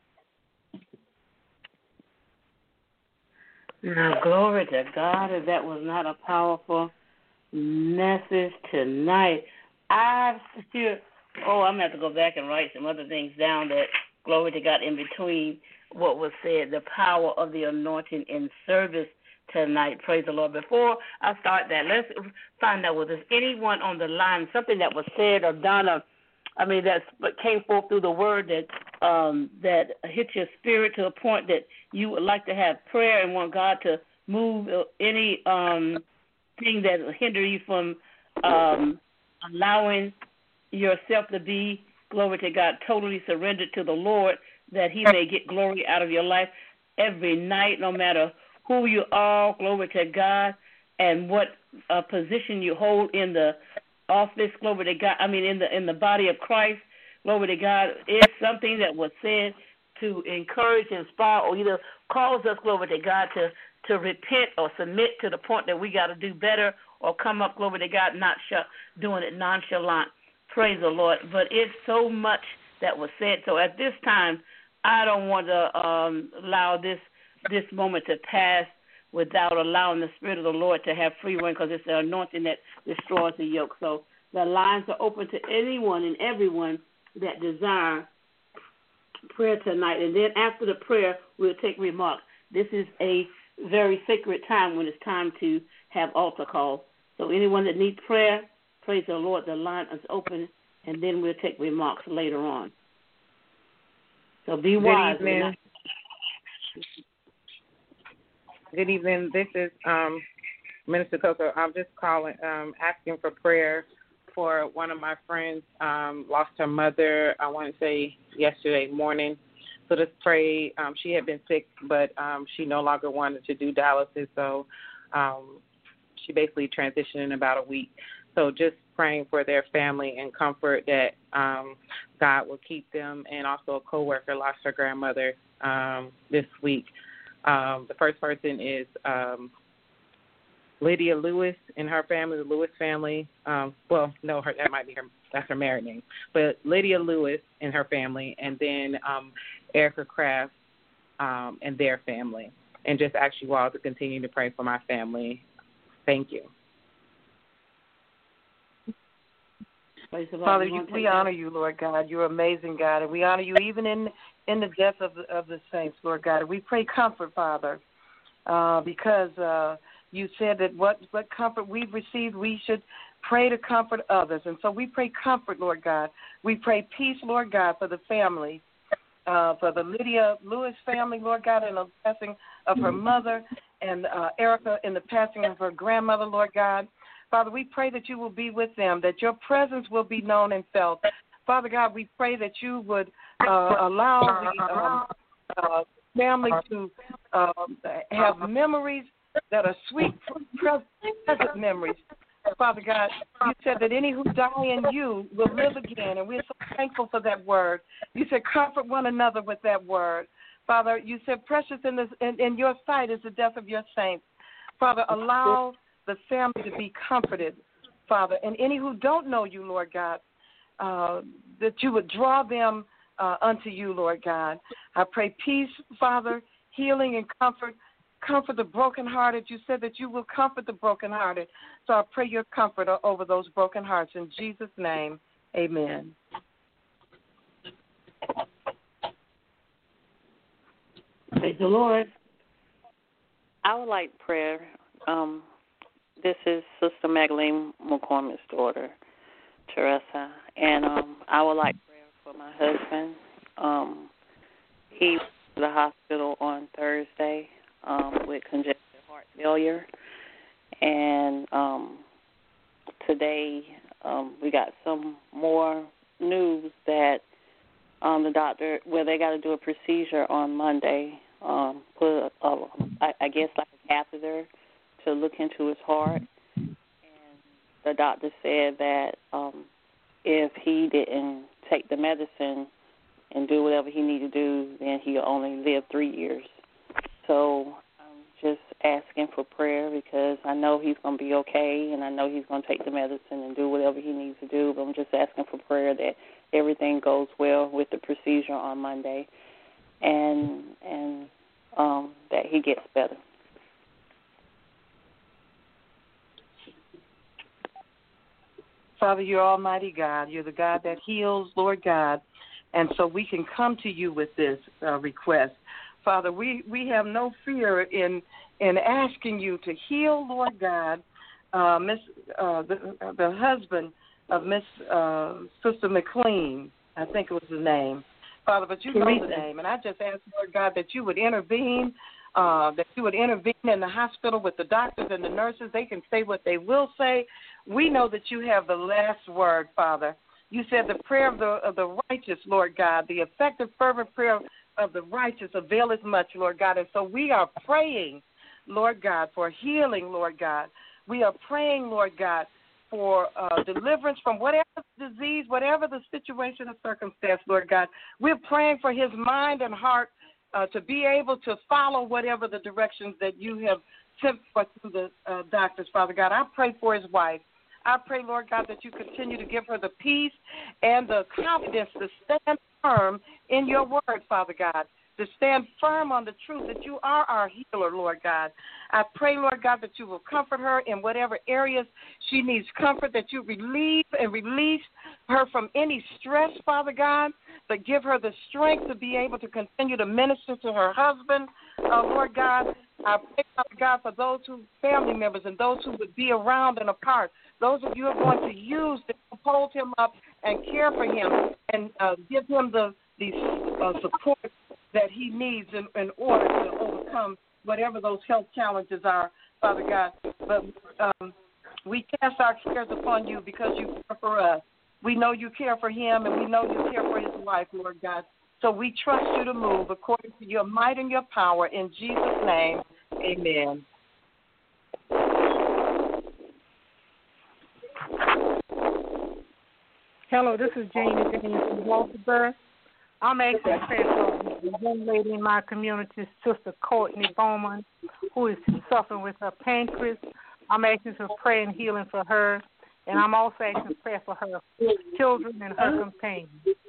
Now, glory to God, if that was not a powerful message tonight. I'm going to have to go back and write some other things down that, glory to God, in between what was said, the power of the anointing in service tonight. Praise the Lord. Before I start that, let's find out whether there's anyone on the line, something that was said or done, that came forth through the word that hit your spirit to a point that you would like to have prayer and want God to move any thing that will hinder you from allowing yourself to be, glory to God, totally surrendered to the Lord, that He may get glory out of your life every night, no matter who you are, glory to God, and what position you hold in the office, glory to God, in the body of Christ, glory to God. It's something that was said to encourage, inspire, or either cause us, glory to God, to repent or submit to the point that we got to do better or come up, glory to God, not doing it nonchalant. Praise the Lord. But it's so much that was said. So at this time, I don't want to allow this moment to pass without allowing the Spirit of the Lord to have free reign, because it's the anointing that destroys the yoke. So the lines are open to anyone and everyone that desire prayer tonight. And then after the prayer, we'll take remarks. This is a very sacred time when it's time to have altar call. So anyone that needs prayer, praise the Lord, the line is open, and then we'll take remarks later on. So be wise. Good evening. Good evening. This is Minister Coco. I'm just calling, asking for prayer for one of my friends. Lost her mother, I want to say yesterday morning. So just pray. She had been sick, but she no longer wanted to do dialysis, so she basically transitioned in about a week. So just praying for their family and comfort that God will keep them. And also a coworker lost her grandmother this week. The first person is Lydia Lewis and her family, the Lewis family. That's her married name. But Lydia Lewis and her family, and then Erica Kraft and their family. And just ask you all to continue to pray for my family. Thank you. Father, we honor you, Lord God. You're amazing, God, and we honor you even in the death of the saints, Lord God. And we pray comfort, Father, because you said that what comfort we've received, we should pray to comfort others. And so we pray comfort, Lord God. We pray peace, Lord God, for the family, for the Lydia Lewis family, Lord God, in the passing of her mother, and Erica in the passing of her grandmother, Lord God. Father, we pray that you will be with them, that your presence will be known and felt. Father God, we pray that you would allow the family to have memories that are sweet, present memories. Father God, you said that any who die in you will live again, and we're so thankful for that word. You said comfort one another with that word. Father, you said precious in your sight is the death of your saints. Father, allow the family to be comforted, Father. And any who don't know you, Lord God, that you would draw them unto you, Lord God. I pray peace, Father, healing and comfort. Comfort the brokenhearted. You said that you will comfort the brokenhearted. So I pray your comfort over those broken hearts. In Jesus' name, amen. Praise the Lord. I would like prayer. This is Sister Magdalene McCormick's daughter, Teresa, and I would like prayer for my husband. He went to the hospital on Thursday with congestive heart failure, and today we got some more news that the doctor, they got to do a procedure on Monday, put I guess like a catheter to look into his heart, and the doctor said that if he didn't take the medicine and do whatever he needed to do, then he'll only live 3 years. So I'm just asking for prayer because I know he's going to be okay, and I know he's going to take the medicine and do whatever he needs to do, but I'm just asking for prayer that everything goes well with the procedure on Monday and that he gets better. Father, you're Almighty God. You're the God that heals, Lord God. And so we can come to you with this request. Father, we have no fear in asking you to heal, Lord God, the husband of Miss Sister McLean, I think it was the name. Father, but you know the name. And I just ask, Lord God, that you would intervene, in the hospital with the doctors and the nurses. They can say what they will say. We know that you have the last word, Father. You said the prayer of the righteous, Lord God, the effective, fervent prayer of the righteous availeth much, Lord God. And so we are praying, Lord God, for healing, Lord God. We are praying, Lord God, for deliverance from whatever disease, whatever the situation or circumstance, Lord God. We're praying for his mind and heart to be able to follow whatever the directions that you have sent forth through the doctors, Father God. I pray for his wife. I pray, Lord God, that you continue to give her the peace and the confidence to stand firm in your word, Father God, to stand firm on the truth that you are our healer, Lord God. I pray, Lord God, that you will comfort her in whatever areas she needs comfort, that you relieve and release her from any stress, Father God, but give her the strength to be able to continue to minister to her husband, Lord God. I pray, Father God, for those family members and those who would be around and apart, those of you who are going to use to hold him up and care for him and give him the support that he needs in order to overcome whatever those health challenges are, Father God. But we cast our cares upon you because you care for us. We know you care for him, and we know you care for his wife, Lord God. So we trust you to move according to your might and your power. In Jesus' name, amen. Hello, this is Janie James from Waltersburg. I'm asking prayer for a young lady in my community, Sister Courtney Bowman, who is suffering with her pancreas. I'm asking for prayer and healing for her, and I'm also asking prayer for her children and her companions.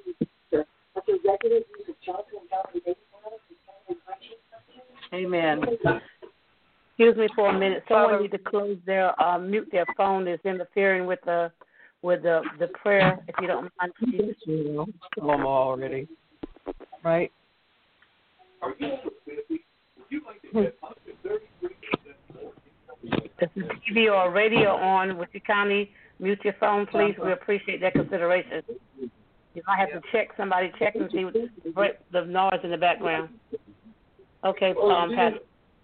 Amen. Excuse me for a minute. Someone need to close their mute their phone that's interfering with the prayer, if you don't mind. Mama already. Right? If the TV or radio on, would you kindly mute your phone, please? We appreciate that consideration. You might have to check and see the noise in the background. Okay, Pastor.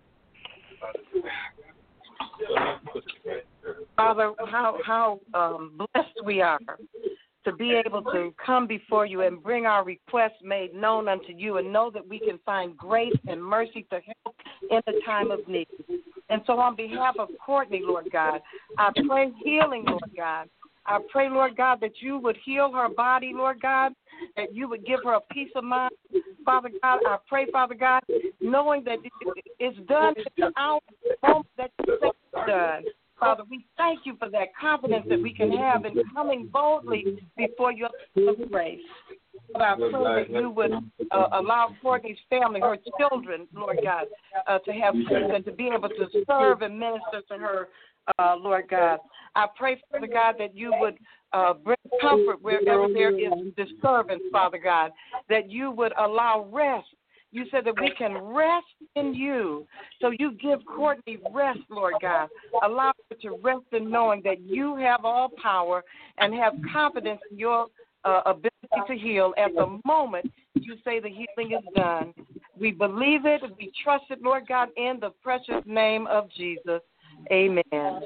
Father, how blessed we are to be able to come before you and bring our requests made known unto you and know that we can find grace and mercy to help in the time of need. And so on behalf of Courtney, Lord God, I pray healing, Lord God. I pray, Lord God, that you would heal her body, Lord God, that you would give her a peace of mind. Father God, I pray, Father God, knowing that it's done at the hour that you say it's done. Father, we thank you for that confidence that we can have in coming boldly before your throne of grace. But I pray that you would allow Courtney's family, her children, Lord God, to have peace and to be able to serve and minister to her, Lord God. I pray, Father God, that you would bring comfort wherever there is disturbance, Father God, that you would allow rest. You said that we can rest in you. So you give Courtney rest, Lord God. Allow her to rest in knowing that you have all power and have confidence in your ability to heal. At the moment you say the healing is done, we believe it, we trust it, Lord God, in the precious name of Jesus. Amen.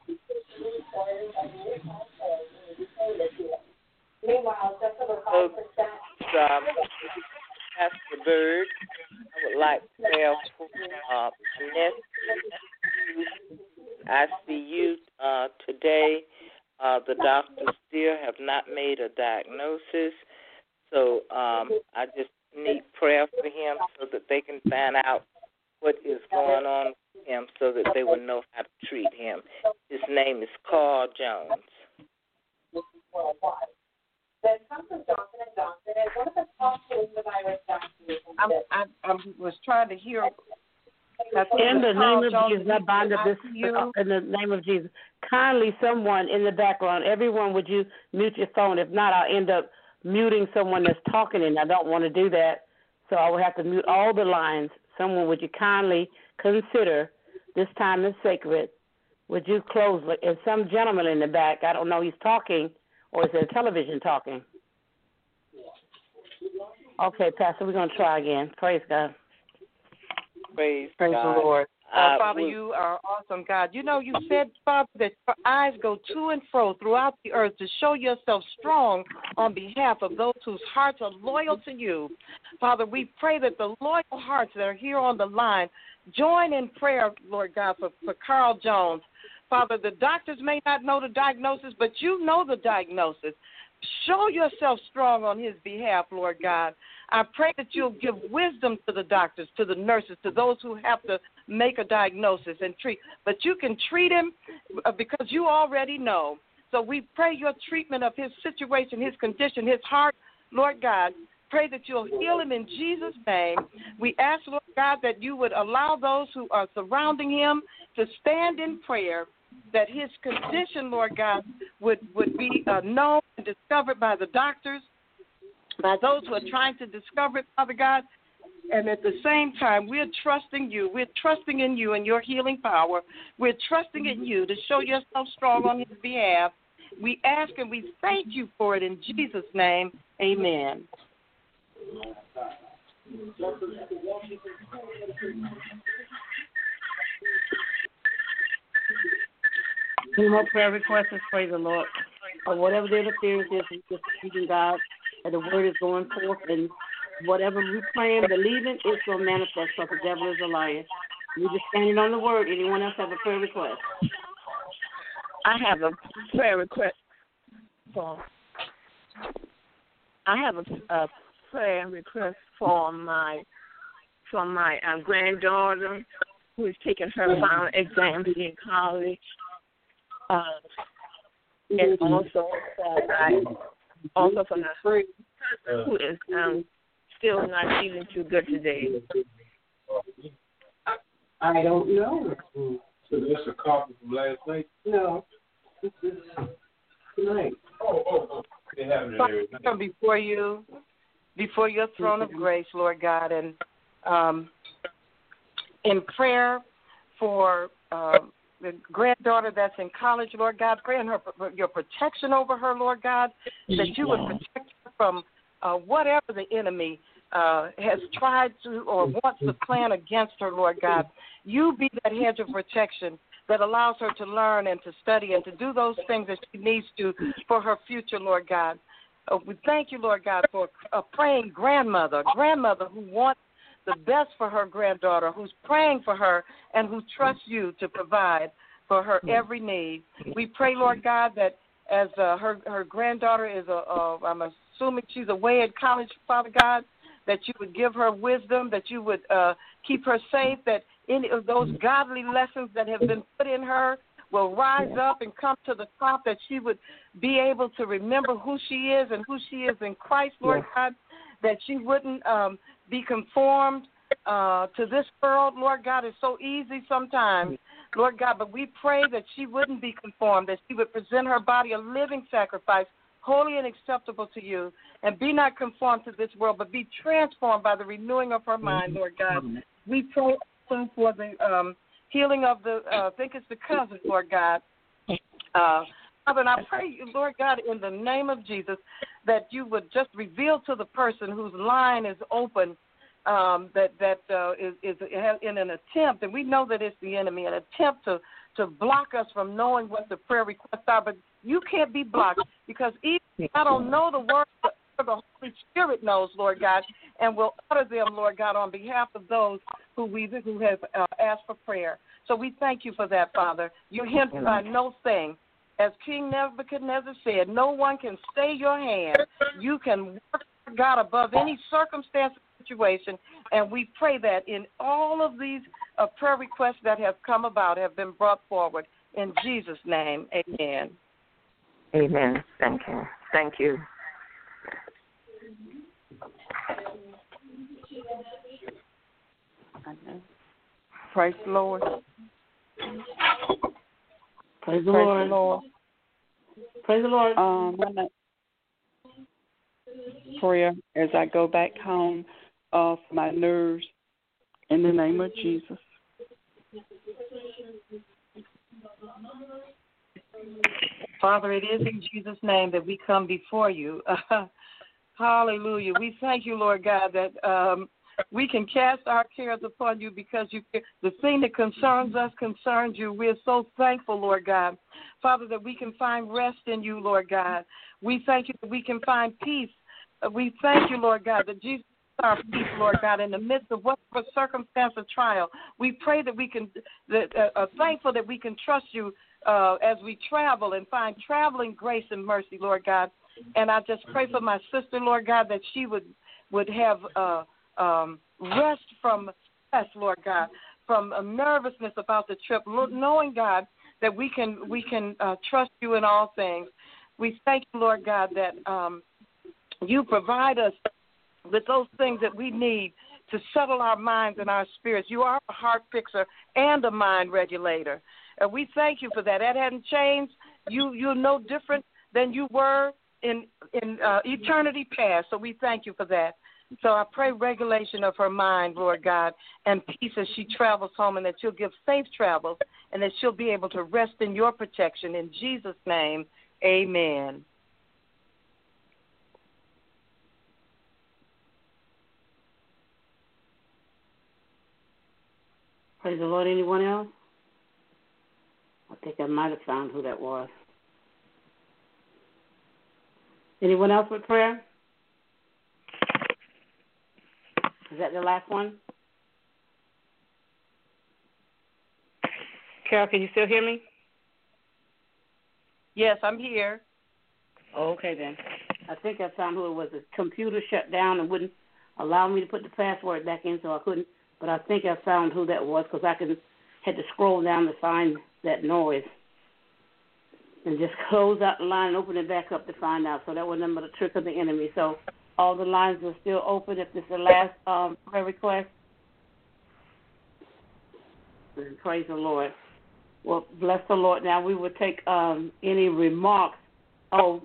Pastor Bird, I would like prayer for ICU today. The doctors still have not made a diagnosis, so I just need prayer for him so that they can find out what is going on with him so that they will know how to treat him. His name is Carl Jones. I was trying to hear. In the name of Jesus, I bind up this. In the name of Jesus, kindly, someone in the background, everyone, would you mute your phone? If not, I'll end up muting someone that's talking, and I don't want to do that. So I will have to mute all the lines. Someone, would you kindly consider this time is sacred? Would you close? And some gentleman in the back, I don't know, he's talking, or is it a television talking? Okay, Pastor, we're going to try again. Praise God. Praise the Lord. Father, we, you are awesome, God. You know, you said, Father, that your eyes go to and fro throughout the earth to show yourself strong on behalf of those whose hearts are loyal to you. Father, we pray that the loyal hearts that are here on the line join in prayer, Lord God, for Carl Jones. Father, the doctors may not know the diagnosis, but you know the diagnosis. Show yourself strong on his behalf, Lord God. I pray that you'll give wisdom to the doctors, to the nurses, to those who have to make a diagnosis and treat. But you can treat him because you already know. So we pray your treatment of his situation, his condition, his heart, Lord God. Pray that you'll heal him in Jesus' name. We ask, Lord God, that you would allow those who are surrounding him to stand in prayer, that his condition, Lord God, would be known and discovered by the doctors, by those who are trying to discover it, Father God. And at the same time, we're trusting you. We're trusting in you and your healing power. We're trusting in you to show yourself strong on his behalf. We ask and we thank you for it in Jesus' name. Amen. Any more prayer requests? Praise the Lord. Or whatever the interference is, just speaking God, and the word is going forth, and whatever we pray and believing, it's going to manifest because the devil is a liar. We're just standing on the word. Anyone else have a prayer request? I have a prayer request for my granddaughter who is taking her final exams in college, and also for my person who is still not feeling too good today. I don't know. So this a copy from last night? No, this is tonight. Oh. They have it every night. Come before your throne of grace, Lord God, and in prayer for the granddaughter that's in college, Lord God, praying your protection over her, Lord God, that you would protect her from whatever the enemy has tried to or wants to plan against her, Lord God. You be that hedge of protection that allows her to learn and to study and to do those things that she needs to for her future, Lord God. We thank you, Lord God, for a praying grandmother who wants the best for her granddaughter, who's praying for her and who trusts you to provide for her every need. We pray, Lord God, that as her granddaughter is I'm assuming she's away at college, Father God, that you would give her wisdom, that you would keep her safe, that any of those godly lessons that have been put in her will rise up and come to the top, that she would be able to remember who she is and who she is in Christ, Lord God, that she wouldn't be conformed to this world, Lord God. It's so easy sometimes, Lord God, but we pray that she wouldn't be conformed, that she would present her body a living sacrifice, holy and acceptable to you, and be not conformed to this world, but be transformed by the renewing of her mind, Lord God. We pray also for the healing of the, I think it's the cousin, Lord God. Father, and I pray, Lord God, in the name of Jesus, that you would just reveal to the person whose line is open, that is in an attempt, and we know that it's the enemy, an attempt to block us from knowing what the prayer requests are, but you can't be blocked because even I don't know the words, but the Holy Spirit knows, Lord God, and will utter them, Lord God, on behalf of those who have asked for prayer. So we thank you for that, Father. You hinder by no thing. As King Nebuchadnezzar said, no one can stay your hand. You can work, God, above any circumstance or situation, and we pray that in all of these prayer requests that have come about have been brought forward. In Jesus' name, amen. Amen. Thank you. Thank you. Praise the Lord. Praise the Lord. Praise the Lord. Prayer as I go back home for my nerves in the name of Jesus. Father, it is in Jesus' name that we come before you. Hallelujah. We thank you, Lord God, that we can cast our cares upon you because the thing that concerns us concerns you. We're so thankful, Lord God, Father, that we can find rest in you, Lord God. We thank you that we can find peace. We thank you, Lord God, that Jesus is our peace, Lord God, in the midst of whatever circumstance or trial. We pray that we can, thankful that we can trust you as we travel and find traveling grace and mercy, Lord God. And I just pray for my sister, Lord God, that she would have rest from stress, Lord God, from nervousness about the trip, knowing, God, that we can trust you in all things. We thank you, Lord God, that you provide us with those things that we need to settle our minds and our spirits. You are a heart fixer and a mind regulator. And we thank you for that. That hadn't changed. You're no different than you were in eternity past. So we thank you for that. So I pray regulation of her mind, Lord God, and peace as she travels home, and that you'll give safe travels, and that she'll be able to rest in your protection. In Jesus' name, amen. Praise the Lord. Anyone else? I think I might have found who that was. Anyone else with prayer? Is that the last one? Carol, can you still hear me? Yes, I'm here. Oh, okay, then. I think I found who it was. The computer shut down and wouldn't allow me to put the password back in, so I couldn't. But I think I found who that was because I had to scroll down to find that noise. And just close out the line and open it back up to find out. So that was nothing but a trick of the enemy. So all the lines are still open. If this is the last prayer request, praise the Lord. Well, bless the Lord. Now we will take any remarks. And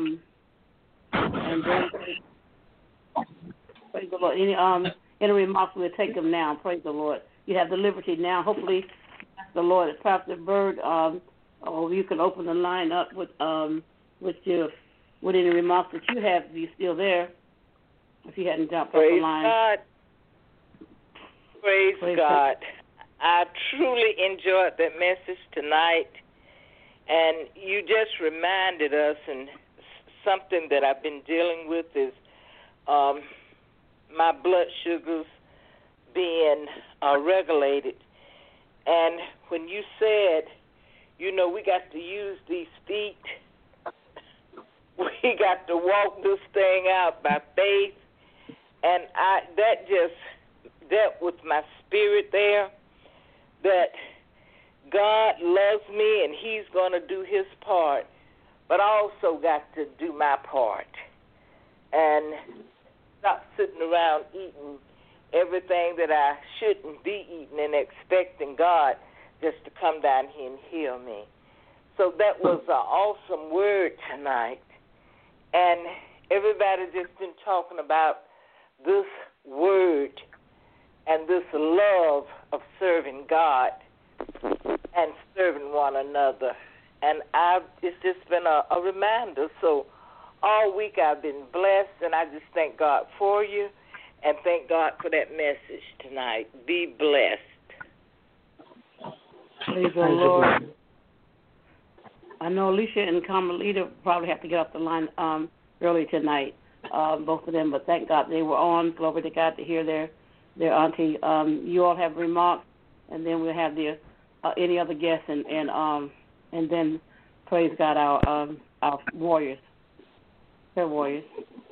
then praise the Lord. Any remarks, we'll take them now. Praise the Lord. You have the liberty now. Hopefully, the Lord, Pastor Bird, you can open the line up with any remarks that you have. If you're still there, if you hadn't jumped off the line. Praise God. I truly enjoyed that message tonight, and you just reminded us, and something that I've been dealing with is my blood sugars being regulated. And when you said, we got to use these feet, we got to walk this thing out by faith, and that just dealt with my spirit there, that God loves me and he's going to do his part, but I also got to do my part and stop sitting around eating everything that I shouldn't be eating and expecting God just to come down here and heal me. So that was an awesome word tonight. And everybody just been talking about this word and this love of serving God and serving one another. And it's just been a reminder. So all week I've been blessed, and I just thank God for you and thank God for that message tonight. Be blessed. Praise the Lord. I know Alicia and Carmelita probably have to get off the line early tonight, both of them, but thank God they were on. Glory to God to hear their auntie. You all have remarks, and then we'll have the any other guests, and then praise God our warriors, prayer warriors.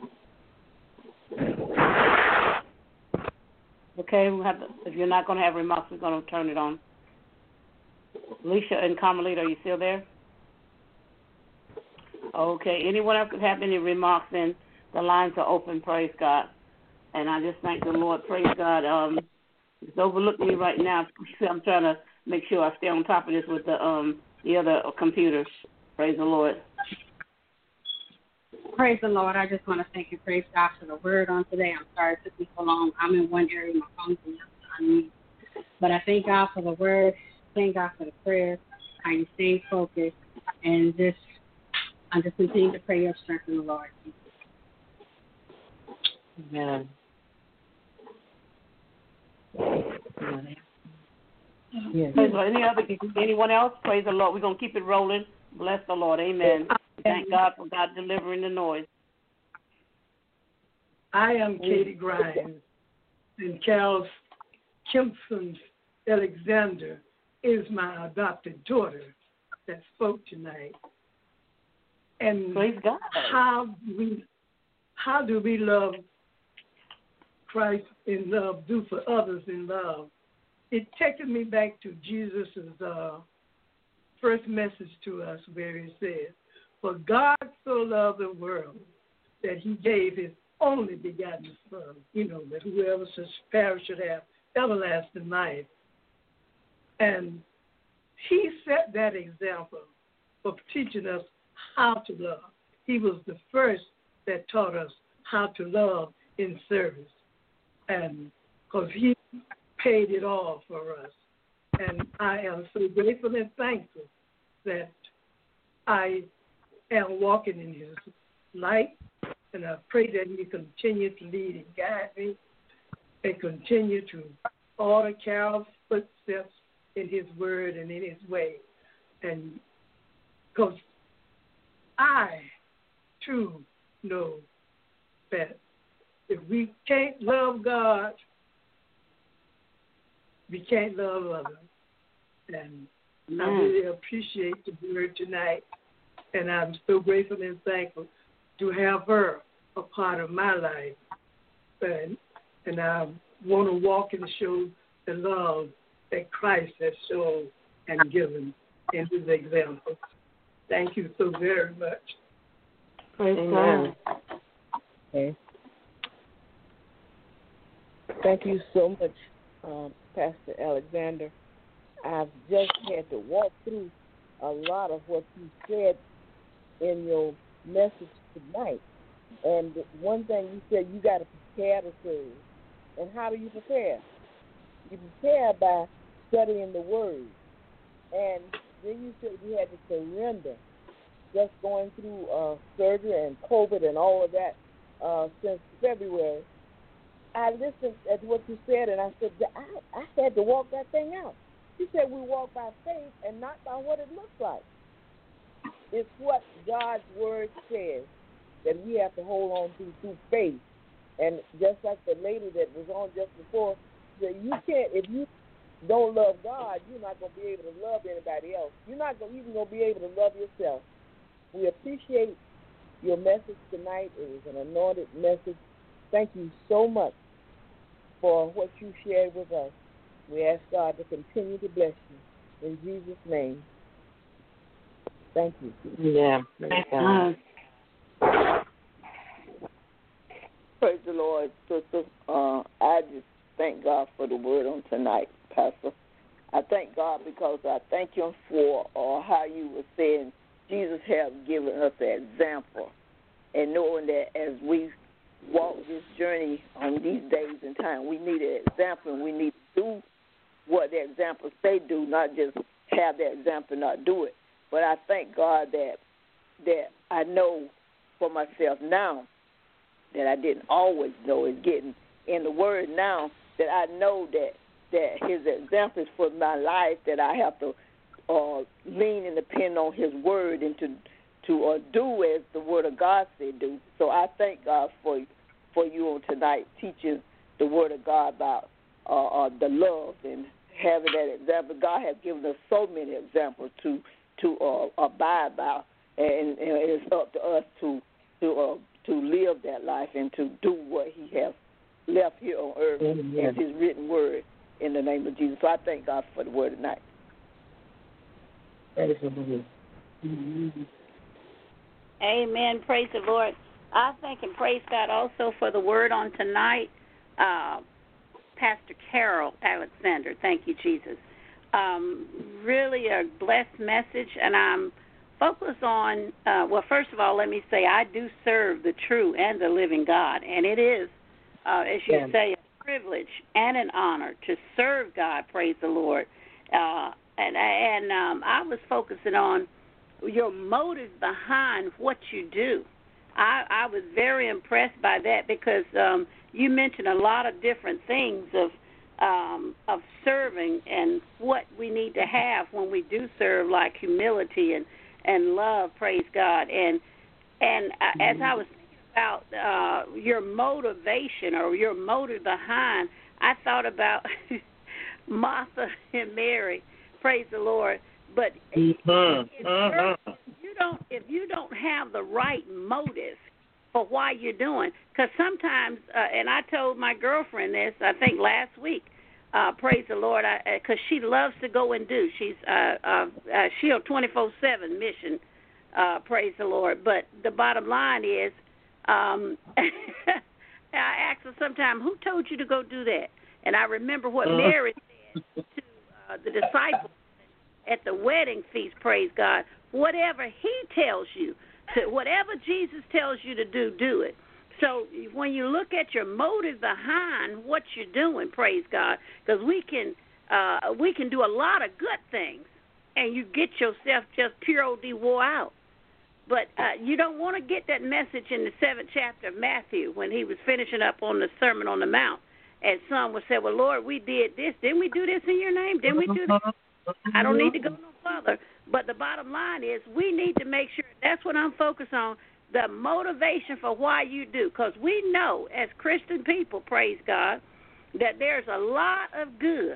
Okay, if you're not going to have remarks, we're going to turn it on. Alicia and Carmelita, are you still there? Okay. Anyone else have any remarks? Then the lines are open. Praise God. And I just thank the Lord. Praise God. It's overlooking me right now. I'm trying to make sure I stay on top of this with the other computer. Praise the Lord. Praise the Lord. I just want to thank you, praise God, for the word on today. I'm sorry it took me so long. I'm in one area, my phone's in the other. But I thank God for the word. Thank God for the prayer. How you stay focused. And I just continue to pray your strength in the Lord. Amen. Yes. Anyone else? Praise the Lord. We're going to keep it rolling. Bless the Lord. Amen. Thank God for God delivering the noise. I am Katie Grimes, and Charles Kimpson Alexander is my adopted daughter that spoke tonight. And praise God. How do we love Christ in love, do for others in love? It takes me back to Jesus' first message to us where he said, "For God so loved the world that he gave his only begotten Son, that whoever should perish should have everlasting life." And he set that example of teaching us how to love. He was the first that taught us how to love in service. And because he paid it all for us. And I am so grateful and thankful that I am walking in his light. And I pray that he continue to lead and guide me and continue to order Carol's footsteps in his word and in his way. And because I, too, know that if we can't love God we can't love others. And I really appreciate the word tonight. And I'm so grateful and thankful to have her a part of my life. And I want to walk and show the love that Christ has shown and given in his example. Thank you so very much. Praise God. Okay. Thank you so much, Pastor Alexander. I've just had to walk through a lot of what you said in your message tonight. And one thing you said, you got to prepare to serve. And how do you prepare? You prepare by studying the Word. And then you said we had to surrender. Just going through surgery and COVID and all of that since February, I listened at what you said, and I said, I had to walk that thing out. You said we walk by faith and not by what it looks like. It's what God's Word says that we have to hold on to through faith. And just like the lady that was on just before, that you can't, if you don't love God, you're not going to be able to love anybody else. You're not even going to be able to love yourself. We appreciate your message tonight. It was an anointed message. Thank you so much for what you shared with us. We ask God to continue to bless you. In Jesus' name. Thank you. Yeah. Praise the Lord, sister. I just thank God for the word on tonight, Pastor. I thank God because I thank him for how you were saying Jesus has given us an example, and knowing that as we walk this journey on these days and time, we need an example, and we need to do what the example say do, not just have that example not do it. But I thank God that I know for myself now that I didn't always know is getting in the Word now, that I know that his example is for my life, that I have to lean and depend on his Word and to do as the Word of God said do. So I thank God for you on tonight teaching the Word of God about the love and having that example. God has given us so many examples to abide by, and it's up to us to live that life and to do what he has left here on earth as his written word in the name of Jesus. So I thank God for the word tonight. Amen. Praise the Lord. I thank and praise God also for the word on tonight. Pastor Carol Alexander, thank you, Jesus. Really a blessed message, and I'm focused on, well, first of all, let me say I do serve the true and the living God, and it is, as you say, a privilege and an honor to serve God, praise the Lord. And I was focusing on your motive behind what you do. I was very impressed by that because you mentioned a lot of different things of serving and what we need to have when we do serve, like humility and love, praise God. And as I was thinking about your motivation or your motive behind, I thought about Martha and Mary, praise the Lord. But if you don't have the right motive for why you're doing, because sometimes, and I told my girlfriend this, I think last week, praise the Lord, because she loves to go and do. She's a 24/7 mission, praise the Lord. But the bottom line is, I ask her sometimes, who told you to go do that? And I remember what Mary said to the disciples at the wedding feast, praise God. Whatever he tells you, whatever Jesus tells you to do, do it. So when you look at your motive behind what you're doing, praise God, because we can do a lot of good things, and you get yourself just pure OD wore out. But you don't want to get that message in the 7th chapter of Matthew when he was finishing up on the Sermon on the Mount. And some would say, well, Lord, we did this. Didn't we do this in your name? Didn't we do this? I don't need to go no further. But the bottom line is we need to make sure, that's what I'm focused on, the motivation for why you do. Because we know as Christian people, praise God, that there's a lot of good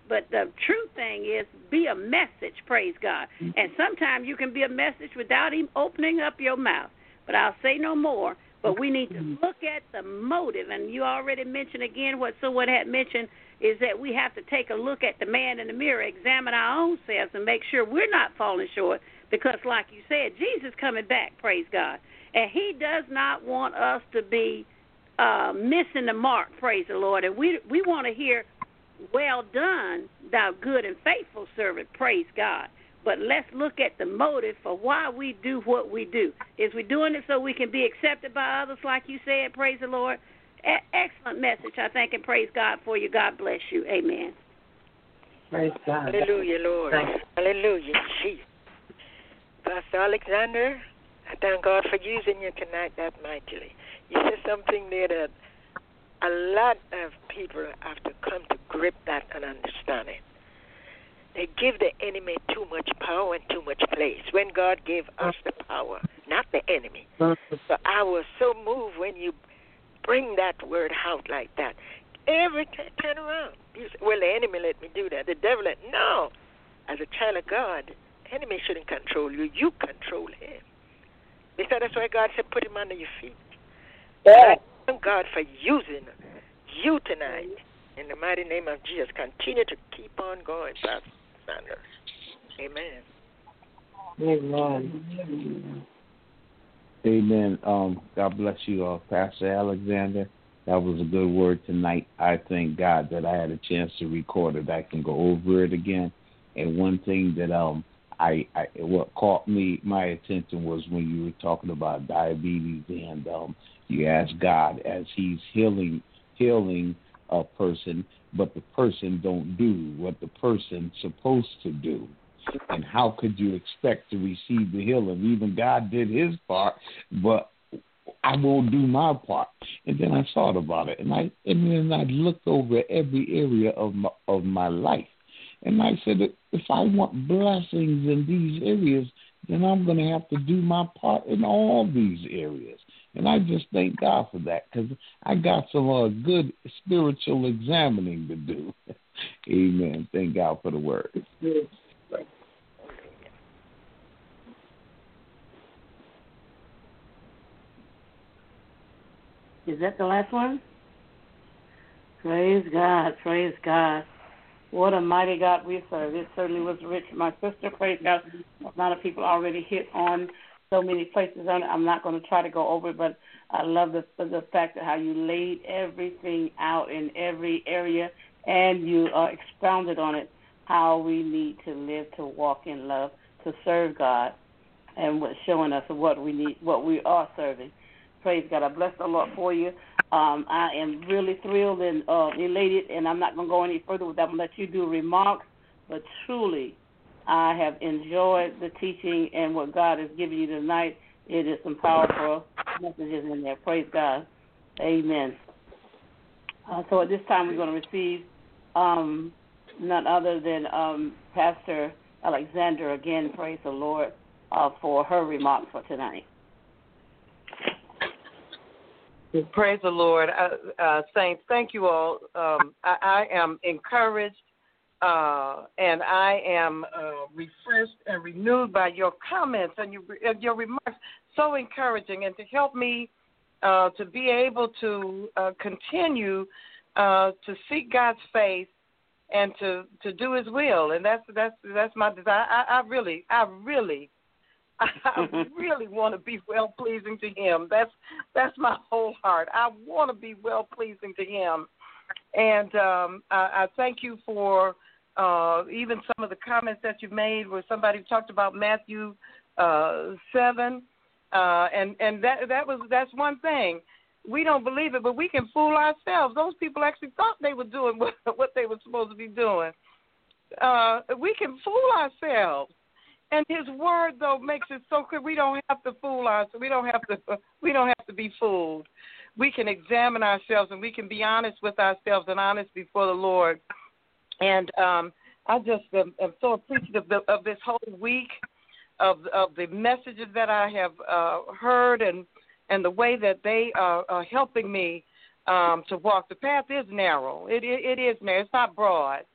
But the true thing is be a message, praise God. And sometimes you can be a message without even opening up your mouth. But I'll say no more. But we need to look at the motive. And you already mentioned again what someone had mentioned is that we have to take a look at the man in the mirror, examine our own selves, and make sure we're not falling short. Because like you said, Jesus coming back, praise God. And he does not want us to be missing the mark, praise the Lord. And we want to hear, well done, thou good and faithful servant, praise God. But let's look at the motive for why we do what we do. Is we doing it so we can be accepted by others, like you said, praise the Lord? Excellent message, I thank and praise God for you. God bless you. Amen. Praise God. Hallelujah, Lord. Hallelujah, Jesus. Pastor Alexander, I thank God for using you tonight that mightily. You said something there that a lot of people have to come to grip that and understand it. They give the enemy too much power and too much place when God gave us the power, not the enemy. So I was so moved when you bring that word out like that. Every time, turn around. You say, well, the enemy let me do that. The devil let, no. As a child of God, the enemy shouldn't control you. You control him. Because that's why God said, put him under your feet. Yeah. I thank God for using you tonight. In the mighty name of Jesus, continue to keep on going, Pastor Sanders. Amen. Amen. Amen. God bless you, Pastor Alexander. That was a good word tonight. I thank God that I had a chance to record it. I can go over it again. And one thing that what caught my attention was when you were talking about diabetes, and you asked God as He's healing a person, but the person don't do what the person's supposed to do. And how could you expect to receive the healing? Even God did His part, but I won't do my part. And then I thought about it, and then I looked over every area of my life, and I said, if I want blessings in these areas, then I'm going to have to do my part in all these areas. And I just thank God for that, because I got some good spiritual examining to do. Amen. Thank God for the word. Is that the last one? Praise God. Praise God. What a mighty God we serve. It certainly was rich. My sister, praise God. A lot of people already hit on so many places on it. I'm not going to try to go over it, but I love the fact that how you laid everything out in every area, and you expounded on it, how we need to live, to walk in love, to serve God, and showing us what we need, what we are serving. Praise God. I bless the Lord for you. I am really thrilled and elated, and I'm not going to go any further with that. I'm going to let you do remarks, but truly I have enjoyed the teaching and what God has given you tonight. It is some powerful messages in there. Praise God. Amen. So at this time we're going to receive none other than Pastor Alexander again, praise the Lord, for her remarks for tonight. Praise the Lord. Saints, thank you all. I am encouraged and I am refreshed and renewed by your comments and your remarks. So encouraging, and to help me to be able to continue to seek God's face and to do His will. And that's my desire. I really want to be well pleasing to Him. That's my whole heart. I want to be well pleasing to Him, and I thank you for even some of the comments that you made, where somebody talked about Matthew 7, and that's one thing. We don't believe it, but we can fool ourselves. Those people actually thought they were doing what they were supposed to be doing. We can fool ourselves. And His word, though, makes it so clear we don't have to fool ourselves. We don't have to be fooled. We can examine ourselves, and we can be honest with ourselves and honest before the Lord. And I just am so appreciative of this whole week, of the messages that I have heard, and the way that they are helping me to walk. The path is narrow. It is narrow. It's not broad.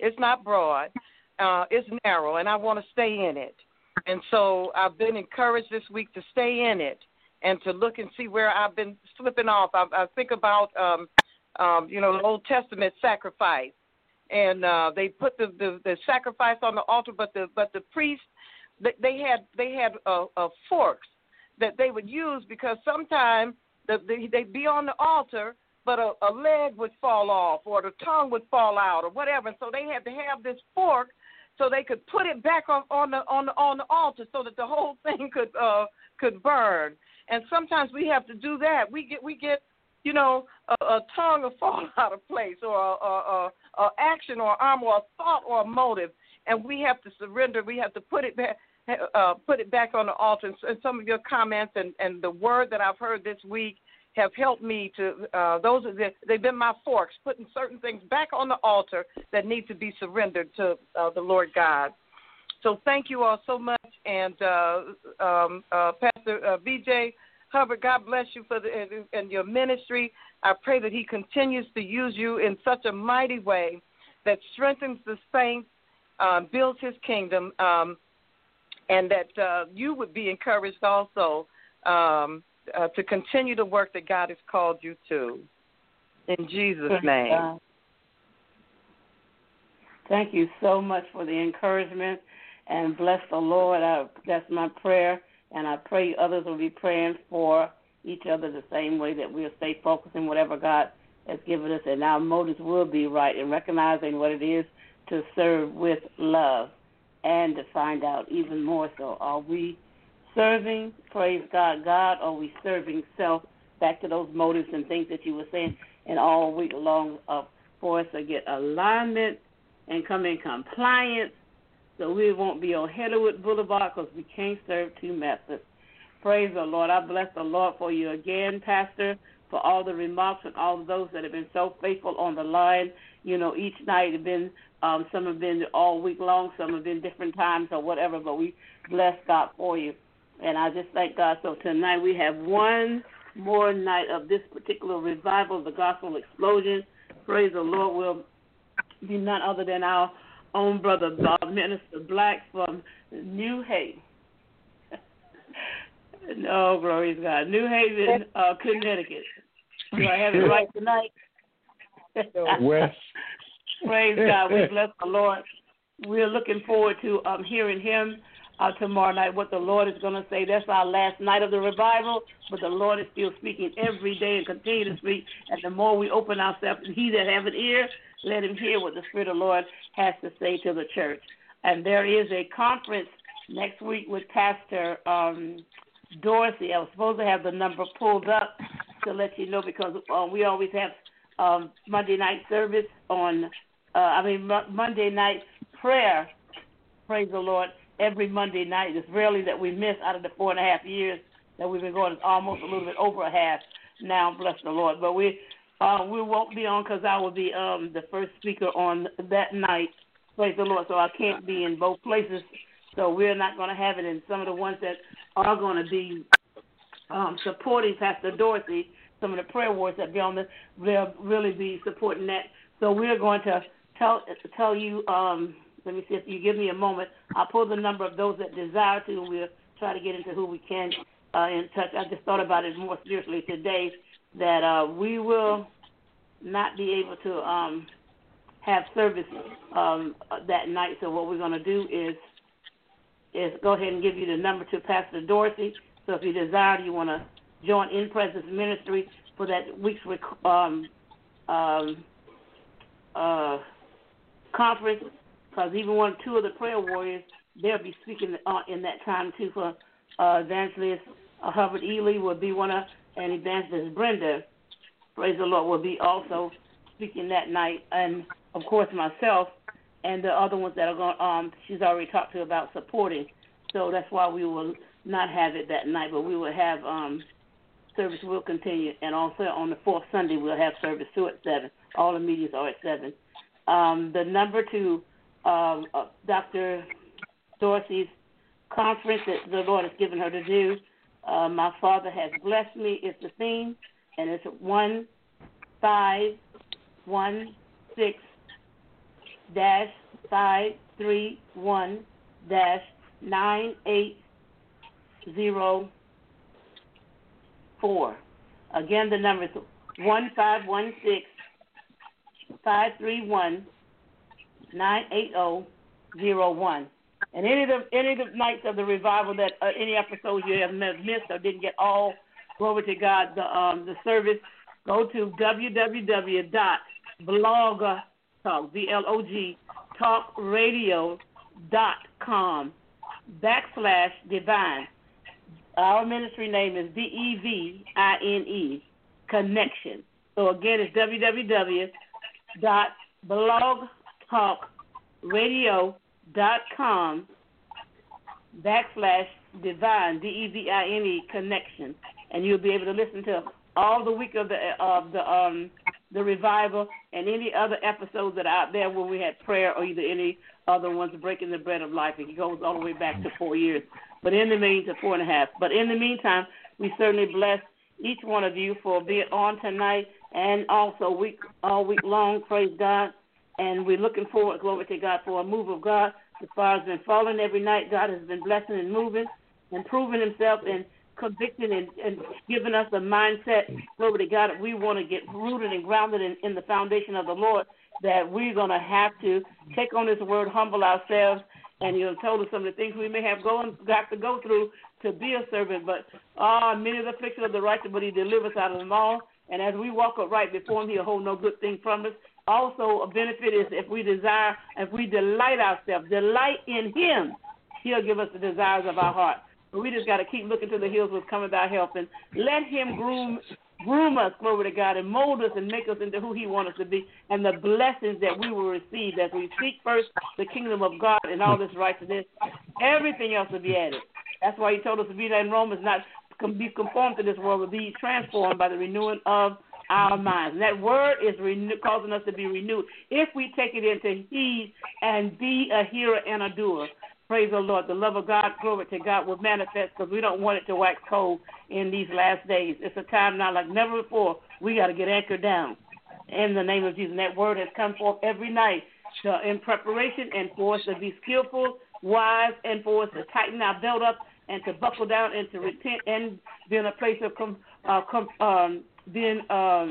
It's not broad. It's narrow, and I want to stay in it. And so I've been encouraged this week to stay in it and to look and see where I've been slipping off. I think about, the Old Testament sacrifice, and they put the sacrifice on the altar, but the priest, they had forks that they would use because sometimes they'd be on the altar, but a leg would fall off or the tongue would fall out or whatever. And so they had to have this fork so they could put it back on the altar so that the whole thing could burn. And sometimes we have to do that. We get a tongue will fall out of place, or a action or arm or a thought or a motive, and we have to surrender. We have to put it back on the altar. And some of your comments and the word that I've heard this week have helped me to. They've been my forks, putting certain things back on the altar that need to be surrendered to the Lord God. So thank you all so much, and Pastor B.J. Hubbard, God bless you and your ministry. I pray that he continues to use you in such a mighty way that strengthens the saints, builds his kingdom, and that you would be encouraged also to continue the work that God has called you to. In Jesus' name. Thank you so much for the encouragement, and bless the Lord. That's my prayer. And I pray others will be praying for each other the same way, that we'll stay focused in whatever God has given us, and our motives will be right in recognizing what it is to serve with love, and to find out even more so, are we serving, praise God, or are we serving self? Back to those motives and things that you were saying, and all week long for us to get alignment and come in compliance, so we won't be on Heatherwood Boulevard, because we can't serve two masters. Praise the Lord. I bless the Lord for you again, Pastor, for all the remarks and all of those that have been so faithful on the line. Each night have been, some have been all week long, some have been different times or whatever, but we bless God for you. And I just thank God. So tonight we have one more night of this particular revival, the Gospel Explosion. Praise the Lord. Will be none other than our own brother Bob Minister Black from New Haven. No, glory to God. New Haven, Connecticut. Do I have it right tonight? West. Praise God. We bless the Lord. We're looking forward to hearing him tomorrow night, what the Lord is going to say. That's our last night of the revival, but the Lord is still speaking every day and continue to speak. And the more we open ourselves, and he that have an ear, let him hear what the Spirit of the Lord has to say to the church. And there is a conference next week with Pastor Dorsey. I was supposed to have the number pulled up to let you know, because we always have Monday night service Monday night prayer, praise the Lord, every Monday night. It's rarely that we miss out of the 4.5 years that we've been going. It's almost a little bit over a half now, bless the Lord. But we won't be on, because I will be the first speaker on that night, praise the Lord. So I can't be in both places. So we're not going to have it. And some of the ones that are going to be supporting Pastor Dorsey, some of the prayer warriors that be on they'll really be supporting that. So we're going to tell you, let me see if you give me a moment. I'll pull the number of those that desire to, and we'll try to get into who we can in touch. I just thought about it more seriously today, that we will not be able to have service that night. So what we're going to do is go ahead and give you the number to Pastor Dorsey. So if you desire, you want to join In Presence Ministry for that week's conference, because even two of the prayer warriors, they'll be speaking in that time too. For Evangelist Hubbard Ely will be one of, and Evangelist Brenda, praise the Lord, will be also speaking that night, and of course myself and the other ones that are going. She's already talked to about supporting, so that's why we will not have it that night, but we will have service will continue, and also on the fourth Sunday we'll have service too at 7. All the meetings are at 7. The number to Dr. Dorsey's conference that the Lord has given her to do, My Father Has Blessed Me, is the theme, and it's 1516 531-9804. Again, the number is 1-516-531-98001. And any of the nights of the revival that any episodes you have missed or didn't get all, glory to God, the service, go to www.blogtalk, B-L-O-G, talkradio.com/divine. Our ministry name is DEVINE, Connection. So again, it's www.blogtalkradio.com/divine, DEVINE, Connection. And you'll be able to listen to all the week of the revival and any other episodes that are out there where we had prayer or either any other ones breaking the bread of life. It goes all the way back to 4 years. But in the meantime, 4.5. But in the meantime, we certainly bless each one of you for being on tonight and also all week long. Praise God. And we're looking forward, glory to God, for a move of God. The fire's been falling every night. God has been blessing and moving and proving himself and convicting and giving us a mindset, glory to God, that we want to get rooted and grounded in the foundation of the Lord, that we're going to have to take on this word, humble ourselves, and you have told us some of the things we may have got to go through to be a servant, but many of the afflictions of the righteous, but he delivers out of them all. And as we walk upright before him, he'll hold no good thing from us. Also, a benefit is if we delight in him, he'll give us the desires of our heart. But we just got to keep looking to the hills with coming our help and let him groom us, glory to God, and mold us and make us into who he wants us to be, and the blessings that we will receive as we seek first the kingdom of God and all this righteousness. Everything else will be added. That's why he told us to be there in Romans, not be conformed to this world, but be transformed by the renewing of our minds. And that word is causing us to be renewed if we take it into heed and be a hearer and a doer. Praise the Lord. The love of God, glory to God, will manifest because we don't want it to wax cold in these last days. It's a time now like never before. We got to get anchored down in the name of Jesus. And that word has come forth every night in preparation and for us to be skillful, wise, and for us to tighten our belt up and to buckle down and to repent and be in a place of being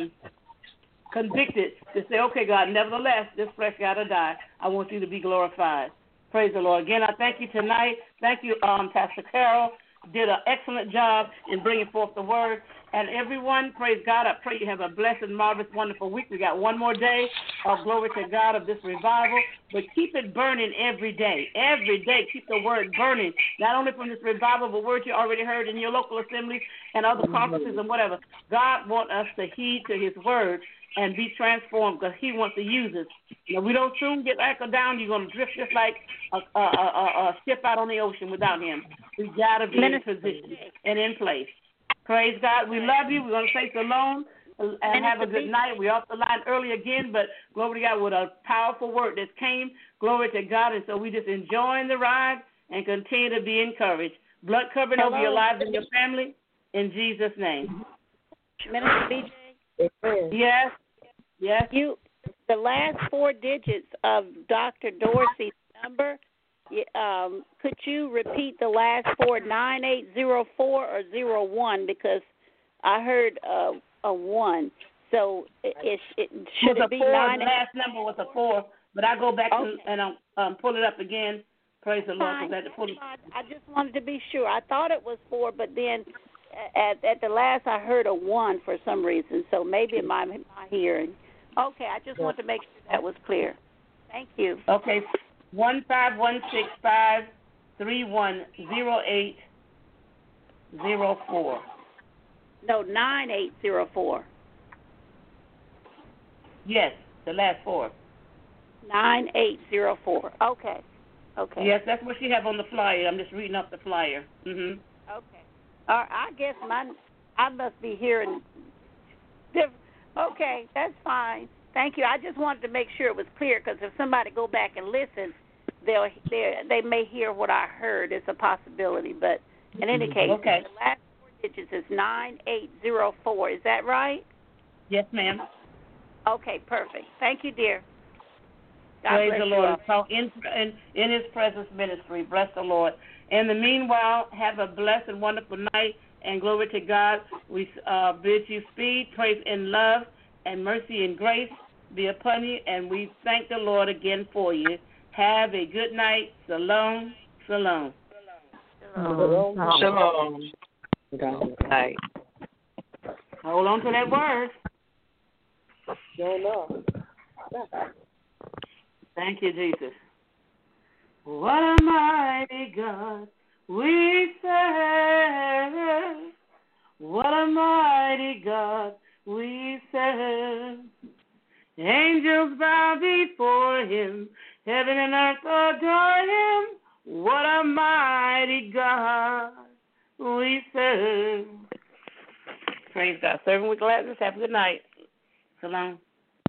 convicted to say, okay, God, nevertheless, this flesh got to die. I want you to be glorified. Praise the Lord. Again, I thank you tonight. Thank you, Pastor Carol. Did an excellent job in bringing forth the word. And everyone, praise God, I pray you have a blessed, marvelous, wonderful week. We got one more day of glory to God of this revival. But keep it burning every day. Every day, keep the word burning. Not only from this revival, but words you already heard in your local assemblies and other conferences and whatever. God wants us to heed to his word and be transformed because he wants to use us. If we don't soon get anchored down, you're going to drift just like a ship out on the ocean without him. We got to be in position and in place. Praise God. We love you. We're going to say shalom and have a good night. We're off the line early again, but glory to God with a powerful word that came. Glory to God. And so we just enjoying the ride and continue to be encouraged. Blood covering over your lives and your family in Jesus' name. Minister BJ? Yes. Yes. The last 4 digits of Dr. Dorsey's number, could you repeat the last 4, 9804 or 01? Because I heard a 1. So should it be 9? The last number was a 4, but I go back and pull it up again. Praise the Lord. I just wanted to be sure. I thought it was 4, but then at the last I heard a 1 for some reason. So maybe my hearing. Okay, I just wanted to make sure that was clear. Thank you. Okay, 1-516-531-0804. No, 9804. Yes, the last 4. 9804. Okay. Yes, that's what you have on the flyer. I'm just reading up the flyer. Mhm. Okay. I guess I must be hearing different. Okay, that's fine. Thank you. I just wanted to make sure it was clear because if somebody go back and listen, they may hear what I heard. It's a possibility, but in any case, the last 4 digits is 9804. Is that right? Yes, ma'am. Okay, perfect. Thank you, dear. Praise the Lord. So in His presence ministry, bless the Lord. In the meanwhile, have a blessed and wonderful night, and glory to God. We bid you speed, praise, and love, and mercy and grace be upon you, and we thank the Lord again for you. Have a good night. Shalom, shalom. Shalom. Shalom. Good night. Hold on to that word. Thank you, Jesus. What a mighty God we serve. What a mighty God we serve. Angels bow before Him. Heaven and earth adore Him. What a mighty God we serve. Praise God. Serve Him with gladness. Have a good night. Shalom.